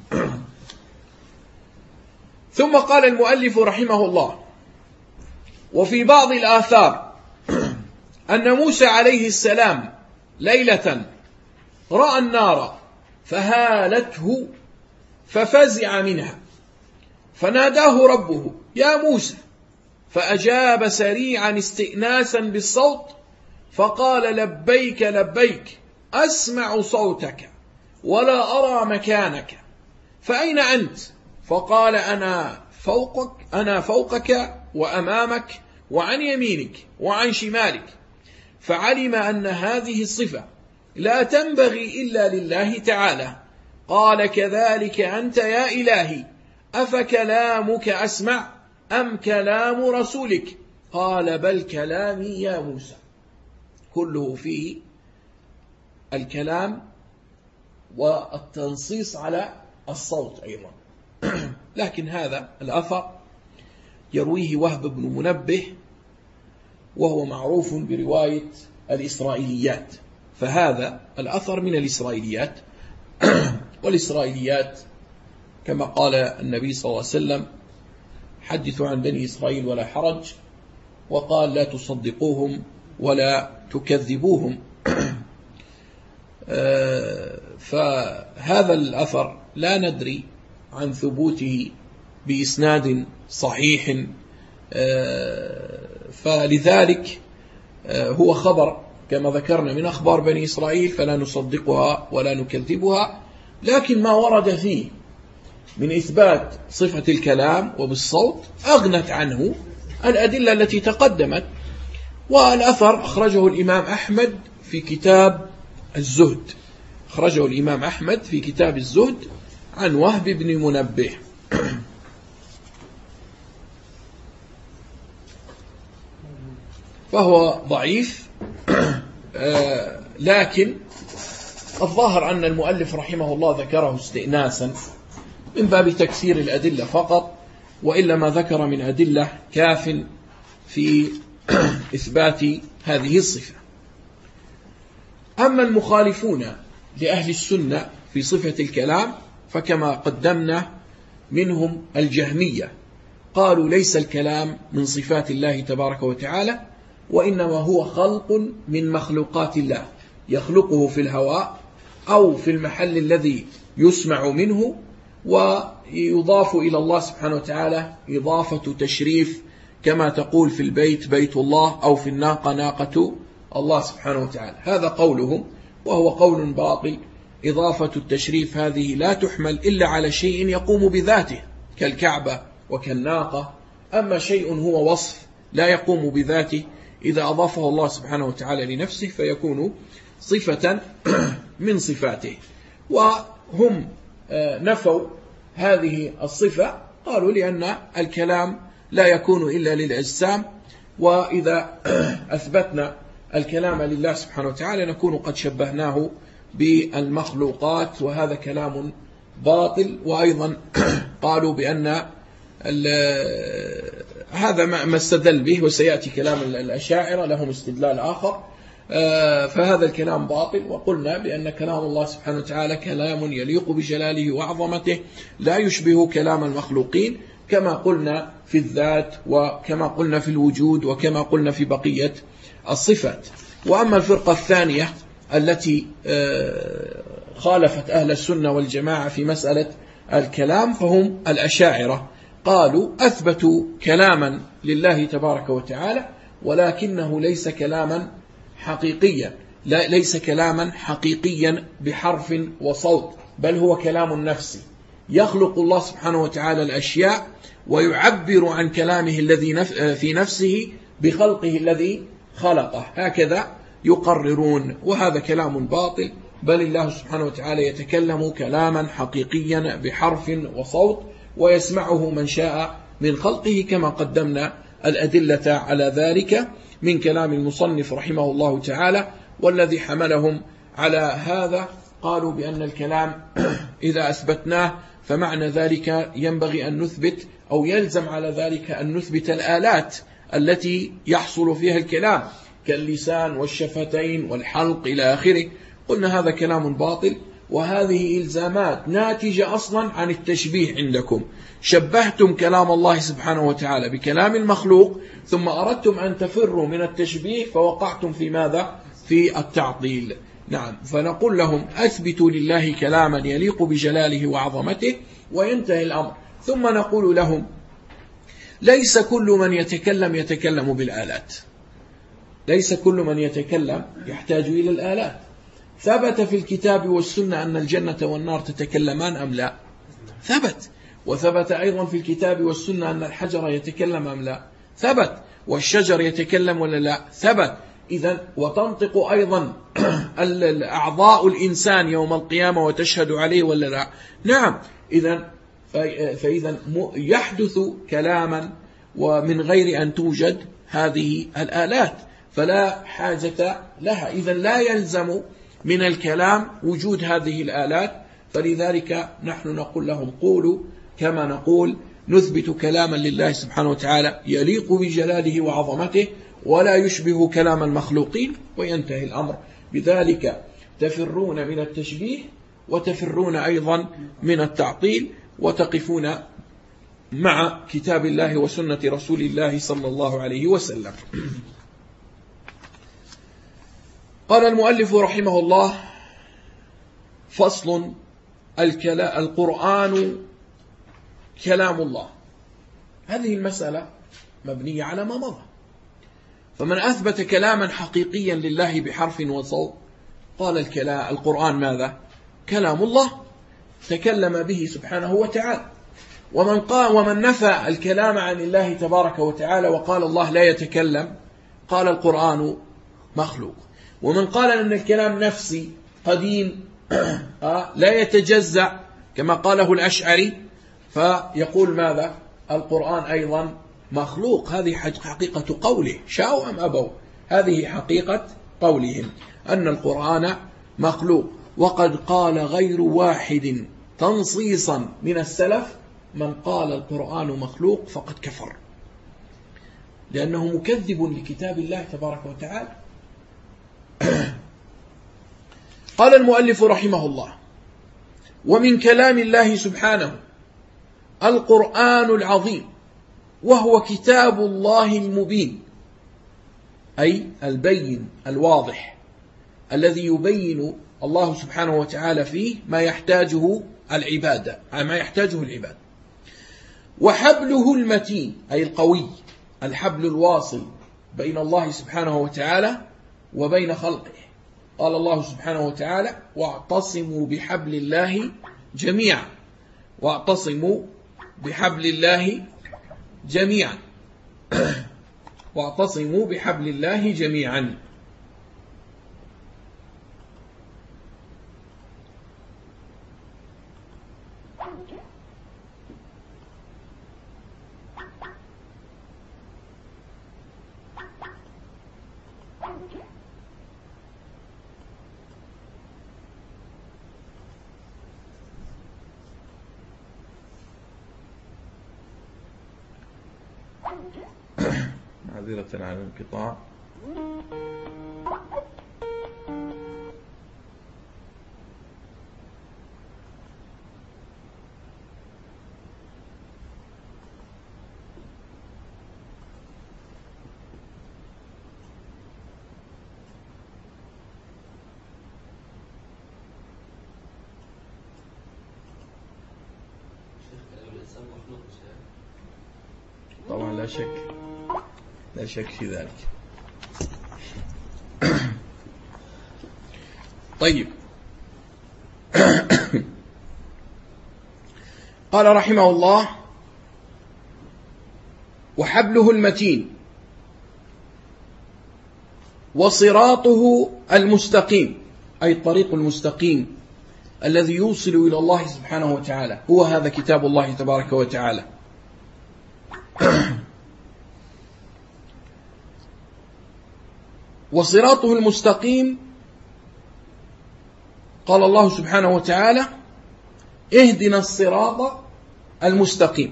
Speaker 1: ثم قال المؤلف رحمه الله وفي بعض الآثار أن موسى عليه السلام ليلة رأى النار فهالته ففزع منها فناداه ربه يا موسى فأجاب سريعا استئناسا بالصوت فقال لبيك لبيك أسمع صوتك ولا أرى مكانك فأين أنت؟ فقال أنا فوقك أنا فوقك وأمامك وعن يمينك وعن شمالك. فعلم أن هذه الصفة لا تنبغي إلا لله تعالى. قال كذلك أنت يا إلهي أفكلامك أسمع أم كلام رسولك؟ قال بل كلامي يا موسى. كله فيه الكلام والتنصيص على الصوت أيضا. لكن هذا الأثر يرويه وهب بن منبه، وهو معروف برواية الإسرائيليات، فهذا الأثر من الإسرائيليات. والإسرائيليات كما قال النبي صلى الله عليه وسلم حدثوا عن بني إسرائيل ولا حرج، وقال لا تصدقوهم ولا تكذبوهم. فهذا الأثر لا ندري عن ثبوته بإسناد صحيح، فلذلك هو خبر كما ذكرنا من أخبار بني إسرائيل فلا نصدقها ولا نكذبها، لكن ما ورد فيه من إثبات صفة الكلام وبالصوت أغنت عنه الأدلة التي تقدمت. والأثر أخرجه الإمام أحمد في كتاب الزهد، أخرجه الإمام أحمد في كتاب الزهد عن وهب بن منبه. فهو ضعيف، لكن الظاهر أن المؤلف رحمه الله ذكره استئناسا من باب تكسير الأدلة فقط، وإلا ما ذكر من أدلة كاف في إثبات هذه الصفة. أما المخالفون لأهل السنة في صفة الكلام فكما قدمنا منهم الجهمية، قالوا ليس الكلام من صفات الله تبارك وتعالى، وإنما هو خلق من مخلوقات الله، يخلقه في الهواء أو في المحل الذي يسمع منه، ويضاف إلى الله سبحانه وتعالى إضافة تشريف، كما تقول في البيت بيت الله، أو في الناقة ناقة الله سبحانه وتعالى. هذا قولهم، وهو قول باطل. إضافة التشريف هذه لا تحمل إلا على شيء يقوم بذاته كالكعبة وكالناقة، أما شيء هو وصف لا يقوم بذاته إذا أضافه الله سبحانه وتعالى لنفسه فيكون صفة من صفاته. وهم نفوا هذه الصفة، قالوا لأن الكلام لا يكون إلا للأجسام، وإذا أثبتنا الكلام لله سبحانه وتعالى نكون قد شبهناه بالمخلوقات، وهذا كلام باطل. وأيضا قالوا بأن هذا ما استدل به، وسيأتي كلام الأشاعرة لهم استدلال آخر، فهذا الكلام باطل. وقلنا بأن كلام الله سبحانه وتعالى كلام يليق بجلاله وعظمته، لا يشبه كلام المخلوقين، كما قلنا في الذات، وكما قلنا في الوجود، وكما قلنا في بقية الصفات. وأما الفرقة الثانية التي خالفت أهل السنة والجماعة في مسألة الكلام فهم الأشاعرة، قالوا أثبتوا كلاما لله تبارك وتعالى، ولكنه ليس كلاما حقيقيا، لا ليس كلاما حقيقيا بحرف وصوت، بل هو كلام نفسي، يخلق الله سبحانه وتعالى الأشياء ويعبر عن كلامه الذي في نفسه بخلقه الذي خلقه، هكذا يقررون، وهذا كلام باطل. بل الله سبحانه وتعالى يتكلم كلاما حقيقيا بحرف وصوت، ويسمعه من شاء من خلقه، كما قدمنا الأدلة على ذلك من كلام المصنف رحمه الله تعالى. والذي حملهم على هذا قالوا بأن الكلام إذا أثبتناه فمعنى ذلك ينبغي أن نثبت، أو يلزم على ذلك أن نثبت الآلات التي يحصل فيها الكلام كاللسان والشفتين والحلق إلى آخره. قلنا هذا كلام باطل، وهذه إلزامات ناتجة أصلا عن التشبيه عندكم، شبهتم كلام الله سبحانه وتعالى بكلام المخلوق، ثم أردتم أن تفروا من التشبيه فوقعتم في ماذا؟ في التعطيل. نعم، فنقول لهم أثبتوا لله كلاما يليق بجلاله وعظمته، وينتهي الأمر. ثم نقول لهم ليس كل من يتكلم يتكلم بالآلات، ليس كل من يتكلم يحتاج إلى الآلات. ثبت في الكتاب والسنة أن الجنة والنار تتكلمان أم لا؟ ثبت. وثبت أيضا في الكتاب والسنة أن الحجر يتكلم أم لا؟ ثبت. والشجر يتكلم ولا لا؟ ثبت. إذن وتنطق أيضا الأعضاء الإنسان يوم القيامة وتشهد عليه ولا لا؟ نعم. إذن فإذا يحدث كلاما ومن غير أن توجد هذه الآلات، فلا حاجة لها. إذن لا يلزم من الكلام وجود هذه الآلات، فلذلك نحن نقول لهم قولوا كما نقول، نثبت كلاما لله سبحانه وتعالى يليق بجلاله وعظمته ولا يشبه كلام المخلوقين، وينتهي الأمر. بذلك تفرون من التشبيه وتفرون أيضا من التعطيل، وتقفون مع كتاب الله وسنة رسول الله صلى الله عليه وسلم. قال المؤلف رحمه الله: فصل: القرآن كلام الله. هذه المسألة مبنية على ما مضى، فمن أثبت كلاما حقيقيا لله بحرف وصوت قال الكلام القرآن ماذا؟ كلام الله تكلم به سبحانه وتعالى. ومن قال ومن نفى الكلام عن الله تبارك وتعالى وقال الله لا يتكلم قال القرآن مخلوق. ومن قال أن الكلام نفسي قديم لا يتجزأ كما قاله الأشعري فيقول ماذا؟ القرآن أيضا مخلوق. هذه حقيقة قوله، شاءوا أم أبوا، هذه حقيقة قولهم أن القرآن مخلوق. وقد قال غير واحد تنصيصا من السلف: من قال القرآن مخلوق فقد كفر، لأنه مكذب لكتاب الله تبارك وتعالى. قال المؤلف رحمه الله: ومن كلام الله سبحانه القرآن العظيم وهو كتاب الله المبين، أي البين الواضح الذي يبين الله سبحانه وتعالى فيه ما يحتاجه العبادة ما يحتاجه العباد. وحبله المتين أي القوي، الحبل الواصل بين الله سبحانه وتعالى وبين خلقه. قال الله سبحانه وتعالى: واعتصموا بحبل الله جميعا، واعتصموا بحبل الله جميعا واعتصموا بحبل الله جميعا. معذرة على الانقطاع. طبعا لا شك لا شك في ذلك. طيب. قال رحمه الله: وحبله المتين وصراطه المستقيم، أي الطريق المستقيم الذي يوصل إلى الله سبحانه وتعالى، هو هذا كتاب الله تبارك وتعالى. وصراطه المستقيم، قال الله سبحانه وتعالى: اهدنا الصراط المستقيم.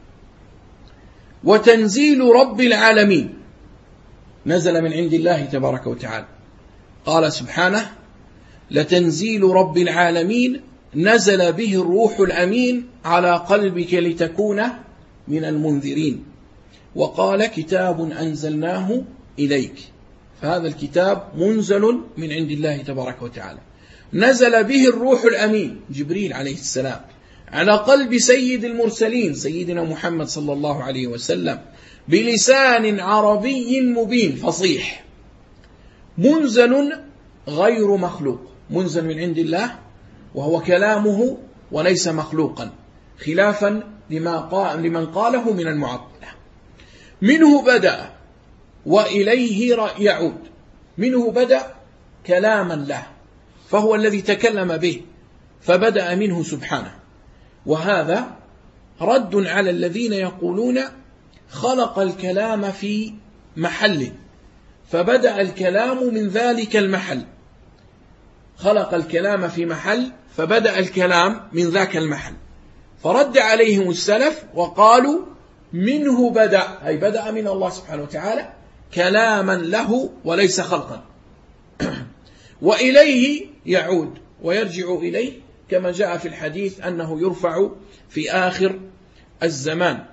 Speaker 1: وتنزيل رب العالمين نزل من عند الله تبارك وتعالى. قال سبحانه: لتنزيل رب العالمين نزل به الروح الأمين على قلبك لتكون من المنذرين. وقال: كتاب أنزلناه إليك. فهذا الكتاب منزل من عند الله تبارك وتعالى، نزل به الروح الأمين جبريل عليه السلام على قلب سيد المرسلين سيدنا محمد صلى الله عليه وسلم بلسان عربي مبين فصيح، منزل غير مخلوق، منزل من عند الله وهو كلامه وليس مخلوقا، خلافا لما قال لمن قاله من المعطلة. منه بدأ وإليه يعود. منه بدأ كلاما له، فهو الذي تكلم به فبدأ منه سبحانه. وهذا رد على الذين يقولون خلق الكلام في محل فبدأ الكلام من ذلك المحل، خلق الكلام في محل فبدأ الكلام من ذاك المحل. فرد عليهم السلف وقالوا: منه بدأ، أي بدأ من الله سبحانه وتعالى كلاما له وليس خلقا. وإليه يعود ويرجع إليه، كما جاء في الحديث أنه يرفع في آخر الزمان،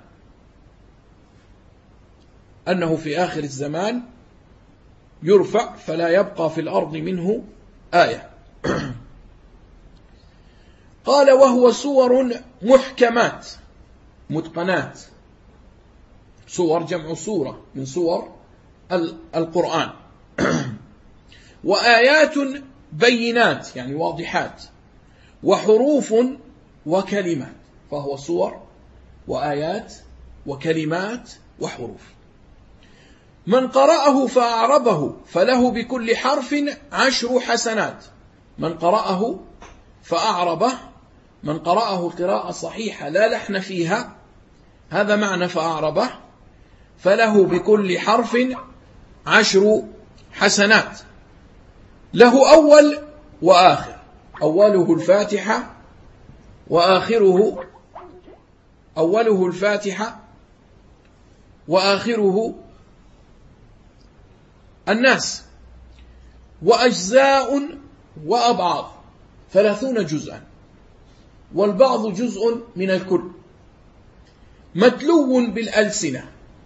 Speaker 1: أنه في آخر الزمان يرفع فلا يبقى في الأرض منه آية. قال: وهو سور محكمات متقنات. سور جمع سورة من سور القرآن. وآيات بينات يعني واضحات، وحروف وكلمات. فهو سور وآيات وكلمات وحروف. من قرأه فأعربه فله بكل حرف عشر حسنات. من قرأه فأعربه، من قرأه قراءة صحيحة لا لحن فيها، هذا معنى فأعربه، فله بكل حرف عشر حسنات. له أول وآخر، أوله الفاتحة وآخره أوله الفاتحة وآخره الناس. وأجزاء وأبعاض، ثلاثون جزءا، والبعض جزء من الكل. متلو بالألسنة،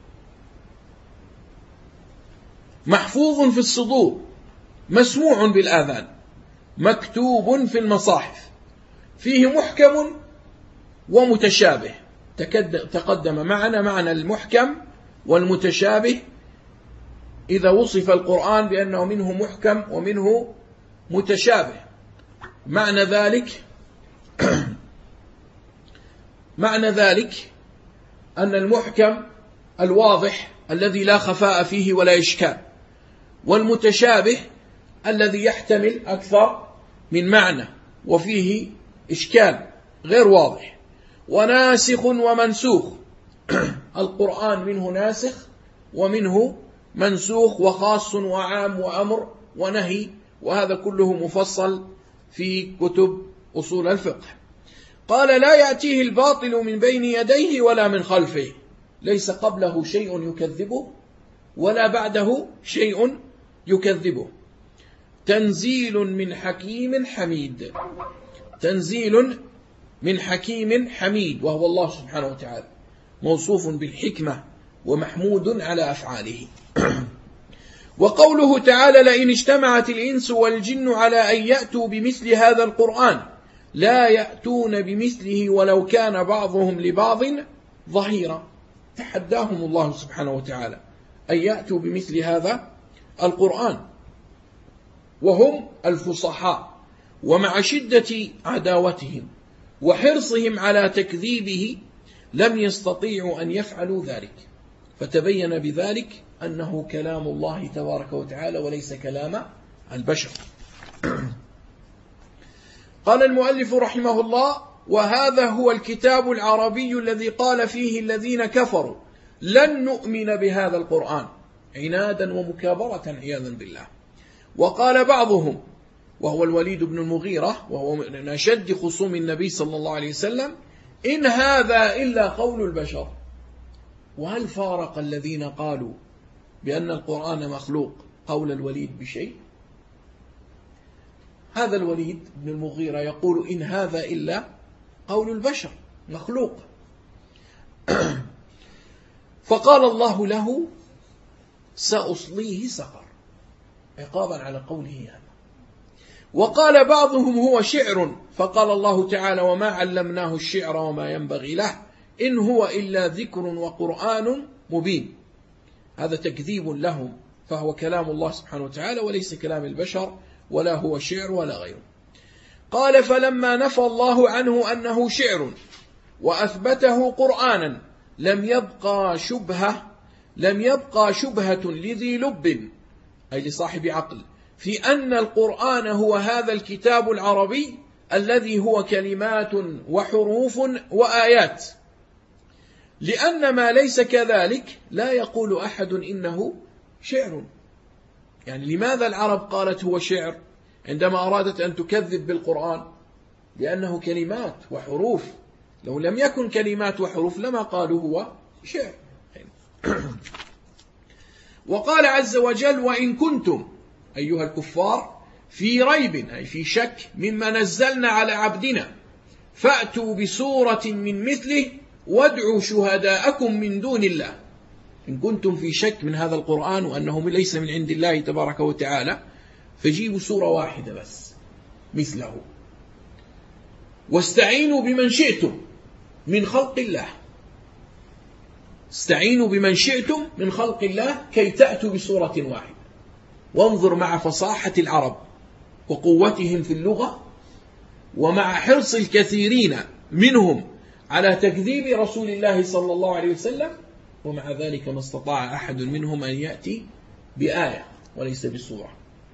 Speaker 1: محفوظ في الصدور، مسموع بالآذان، مكتوب في المصاحف، فيه محكم ومتشابه. تقدم معنا معنى المحكم والمتشابه إذا وصف القرآن بأنه منه محكم ومنه متشابه. معنى ذلك معنى ذلك أن المحكم الواضح الذي لا خفاء فيه ولا إشكال، والمتشابه الذي يحتمل أكثر من معنى وفيه إشكال غير واضح. وناسخ ومنسوخ، القرآن منه ناسخ ومنه منسوخ، وخاص وعام وأمر ونهي، وهذا كله مفصل في كتب أصول الفقه. قال لا يأتيه الباطل من بين يديه ولا من خلفه، ليس قبله شيء يكذبه ولا بعده شيء يكذبه. تنزيل من حكيم حميد، تنزيل من حكيم حميد، وهو الله سبحانه وتعالى موصوف بالحكمة ومحمود على أفعاله. وقوله تعالى لئن اجتمعت الإنس والجن على أن يأتوا بمثل هذا القرآن لا يأتون بمثله ولو كان بعضهم لبعض ظهيرا. تحداهم الله سبحانه وتعالى أن يأتوا بمثل هذا القرآن وهم الفصحاء، ومع شدة عداوتهم وحرصهم على تكذيبه لم يستطيعوا أن يفعلوا ذلك، فتبين بذلك أنه كلام الله تبارك وتعالى وليس كلام البشر. قال المؤلف رحمه الله وهذا هو الكتاب العربي الذي قال فيه الذين كفروا لن نؤمن بهذا القرآن عنادا ومكابرة عياذا بالله. وقال بعضهم وهو الوليد بن المغيرة وهو من أشد خصوم النبي صلى الله عليه وسلم إن هذا إلا قول البشر. وهل فارق الذين قالوا بأن القرآن مخلوق قول الوليد بشيء؟ هذا الوليد بن المغيرة يقول إن هذا إلا قول البشر مخلوق. فقال الله له سأصليه سقر عقابا على قوله هذا. وقال بعضهم هو شعر، فقال الله تعالى وما علمناه الشعر وما ينبغي له إن هو إلا ذكر وقرآن مبين. هذا تكذيب لهم، فهو كلام الله سبحانه وتعالى وليس كلام البشر ولا هو شعر ولا غيره. قال فلما نفى الله عنه أنه شعر وأثبته قرآنا لم يبقى شبهة لم يبقى شبهة لذي لب أي لصاحب عقل في أن القرآن هو هذا الكتاب العربي الذي هو كلمات وحروف وآيات، لأن ما ليس كذلك لا يقول أحد إنه شعر. يعني لماذا العرب قالت هو شعر عندما أرادت أن تكذب بالقرآن؟ لأنه كلمات وحروف، لو لم يكن كلمات وحروف لما قالوا هو شعر. وقال عز وجل وإن كنتم أيها الكفار في ريب أي في شك مما نزلنا على عبدنا فأتوا بسورة من مثله وادعوا شهداءكم من دون الله. إن كنتم في شك من هذا القرآن وأنه ليس من عند الله تبارك وتعالى فجيبوا سورة واحدة بس مثله، واستعينوا بمن شئتم من خلق الله، استعينوا بمن شئتم من خلق الله كي تأتوا بسورة واحدة. وانظر مع فصاحة العرب وقوتهم في اللغة ومع حرص الكثيرين منهم على تكذيب رسول الله صلى الله عليه وسلم، ومع ذلك ما استطاع أحد منهم أن يأتي بآية وليس بسورة.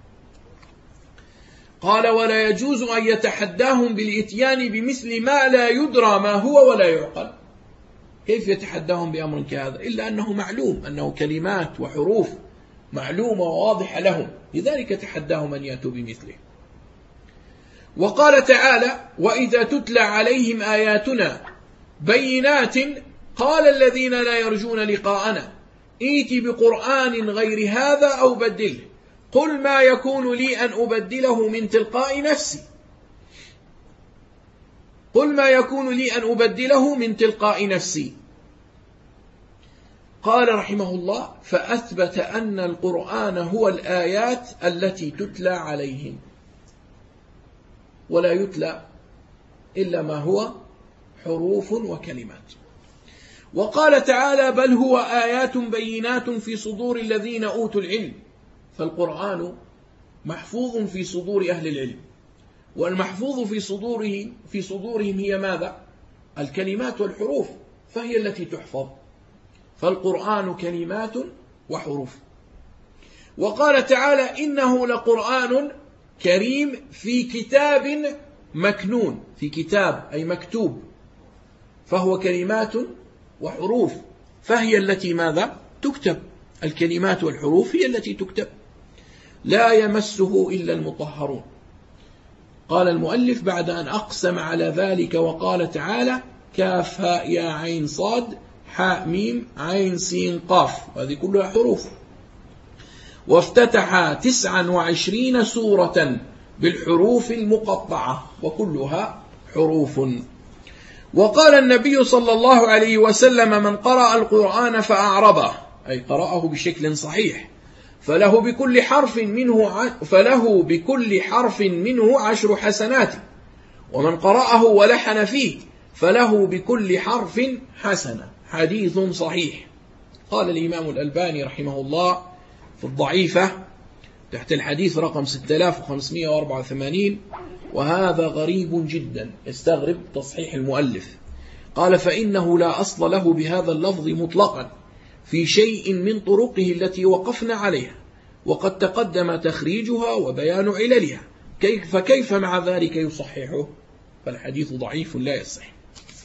Speaker 1: قال ولا يجوز أن يتحداهم بالإتيان بمثل ما لا يدرى ما هو ولا يعقل. كيف يتحداهم بأمر كهذا إلا أنه معلوم أنه كلمات وحروف معلومة وواضحة لهم، لذلك تحداهم أن يأتوا بمثله. وقال تعالى وإذا تتلى عليهم آياتنا بينات قال الذين لا يرجون لقاءنا ائت بقرآن غير هذا أو بدله قل ما يكون لي أن أبدله من تلقاء نفسي قل ما يكون لي أن أبدله من تلقاء نفسي قال رحمه الله: فأثبت أن القرآن هو الآيات التي تتلى عليهم، ولا يتلى إلا ما هو حروف وكلمات. وقال تعالى: بل هو آيات بينات في صدور الذين أوتوا العلم. فالقرآن محفوظ في صدور أهل العلم، والمحفوظ في صدوره في صدورهم هي ماذا؟ الكلمات والحروف، فهي التي تحفظ. فالقرآن كلمات وحروف. وقال تعالى: إنه لقرآن كريم في كتاب مكنون. في كتاب أي مكتوب، فهو كلمات وحروف، فهي التي ماذا؟ تكتب. الكلمات والحروف هي التي تكتب. لا يمسه إلا المطهرون. قال المؤلف بعد أن أقسم على ذلك وقال تعالى: كاف هاء يا عين صاد حاء ميم عين سين قاف، هذه كلها حروف. وافتتح تسعا وعشرين سورة بالحروف المقطعة، وكلها حروف. وقال النبي صلى الله عليه وسلم: من قرأ القرآن فأعربه، أي قرأه بشكل صحيح، فله بكل حرف منه فله بكل حرف منه عشر حسنات، ومن قرأه ولحن فيه فله بكل حرف حسنة. حديث صحيح. قال الإمام الألباني رحمه الله في الضعيفة تحت الحديث رقم ستة آلاف وخمسمائة وأربعة وثمانين: وهذا غريب جدا. استغرب تصحيح المؤلف. قال: فإنه لا أصل له بهذا اللفظ مطلقا في شيء من طرقه التي وقفنا عليها، وقد تقدم تخريجها وبيان عللها، كيف فكيف مع ذلك يصححه؟ فالحديث ضعيف لا يصح.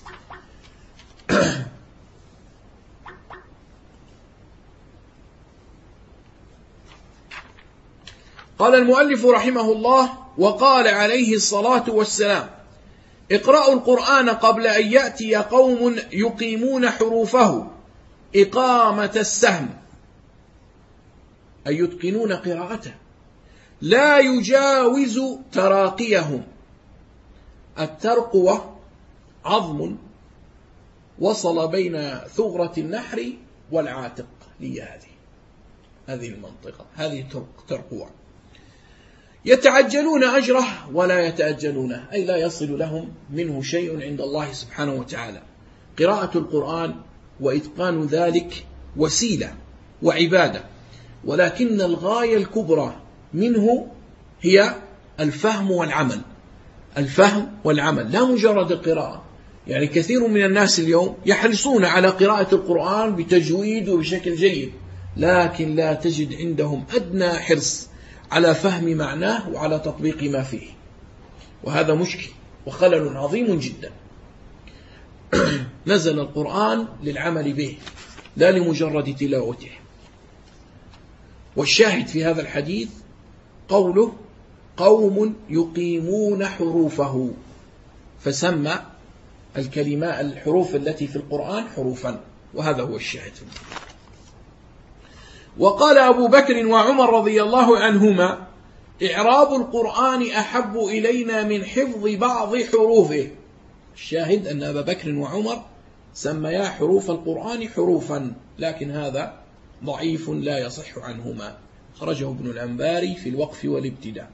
Speaker 1: قال المؤلف رحمه الله: وقال عليه الصلاة والسلام: اقرأوا القرآن قبل أن يأتي قوم يقيمون حروفه إقامة السهم، أي يتقنون قراءته، لا يجاوز تراقيهم. الترقوة عظم وصل بين ثغرة النحر والعاتق، لي هذه هذه المنطقة، هذه ترقوة. يتعجلون أجره ولا يتأجلونه، أي لا يصل لهم منه شيء عند الله سبحانه وتعالى. قراءة القرآن وإتقان ذلك وسيلة وعبادة، ولكن الغاية الكبرى منه هي الفهم والعمل. الفهم والعمل، لا مجرد القراءة. يعني كثير من الناس اليوم يحرصون على قراءة القرآن بتجويد وبشكل جيد، لكن لا تجد عندهم أدنى حرص على فهم معناه وعلى تطبيق ما فيه، وهذا مشكل وخلل عظيم جدا. نزل القرآن للعمل به لا لمجرد تلاوته. والشاهد في هذا الحديث قوله: قوم يقيمون حروفه، فسمى الكلمات الحروف التي في القرآن حروفا، وهذا هو الشاهد. وقال أبو بكر وعمر رضي الله عنهما: إعراب القرآن أحب إلينا من حفظ بعض حروفه. الشاهد أن أبا بكر وعمر سميا حروف القرآن حروفا، لكن هذا ضعيف لا يصح عنهما. خرجه ابن الأنباري في الوقف والابتداء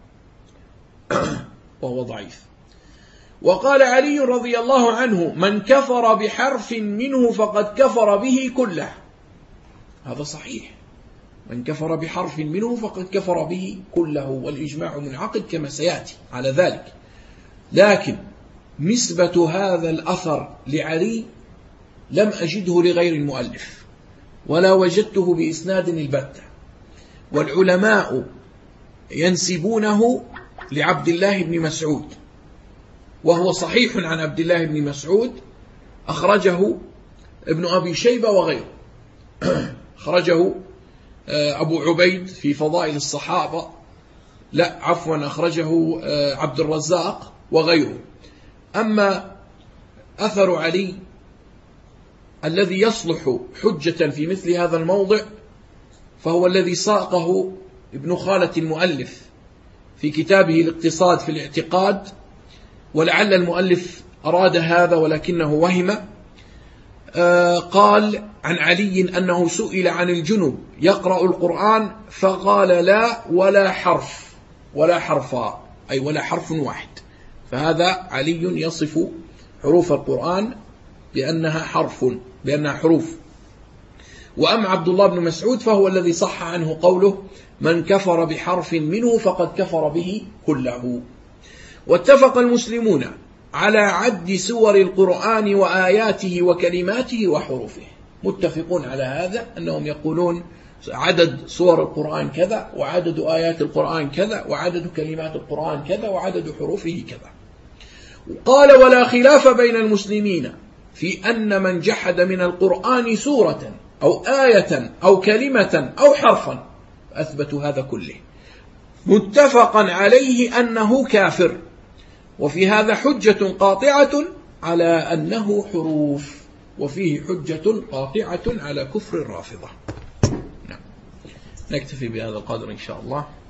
Speaker 1: وهو ضعيف. وقال علي رضي الله عنه: من كفر بحرف منه فقد كفر به كله. هذا صحيح، من كفر بحرف منه فقد كفر به كله، والإجماع منعقد كما سيأتي على ذلك. لكن نسبة هذا الأثر لعلي لم أجده لغير المؤلف، ولا وجدته بإسناد البتة، والعلماء ينسبونه لعبد الله بن مسعود، وهو صحيح عن عبد الله بن مسعود، أخرجه ابن أبي شيبة وغيره. أخرجه أبو عبيد في فضائل الصحابة، لا عفوا أخرجه عبد الرزاق وغيره. أما أثر علي الذي يصلح حجة في مثل هذا الموضع فهو الذي ساقه ابن خالة المؤلف في كتابه الاقتصاد في الاعتقاد، ولعل المؤلف أراد هذا ولكنه وهم. قال عن علي أنه سئل عن الجنب يقرأ القرآن فقال لا ولا حرف ولا حرفا، أي ولا حرف واحد. فهذا علي يصف حروف القرآن بأنها حرف بأنها حروف. وأما عبد الله بن مسعود فهو الذي صح عنه قوله من كفر بحرف منه فقد كفر به كله. واتفق المسلمون على عد سور القرآن وآياته وكلماته وحروفه، متفقون على هذا، أنهم يقولون عدد سور القرآن كذا، وعدد آيات القرآن كذا، وعدد كلمات القرآن كذا، وعدد حروفه كذا. قال ولا خلاف بين المسلمين في أن من جحد من القرآن سورة أو آية أو كلمة أو حرفا أثبتوا هذا كله متفقا عليه أنه كافر. وفي هذا حجة قاطعة على أنه حروف، وفيه حجة قاطعة على كفر الرافضة. نعم. نكتفي بهذا القدر إن شاء الله.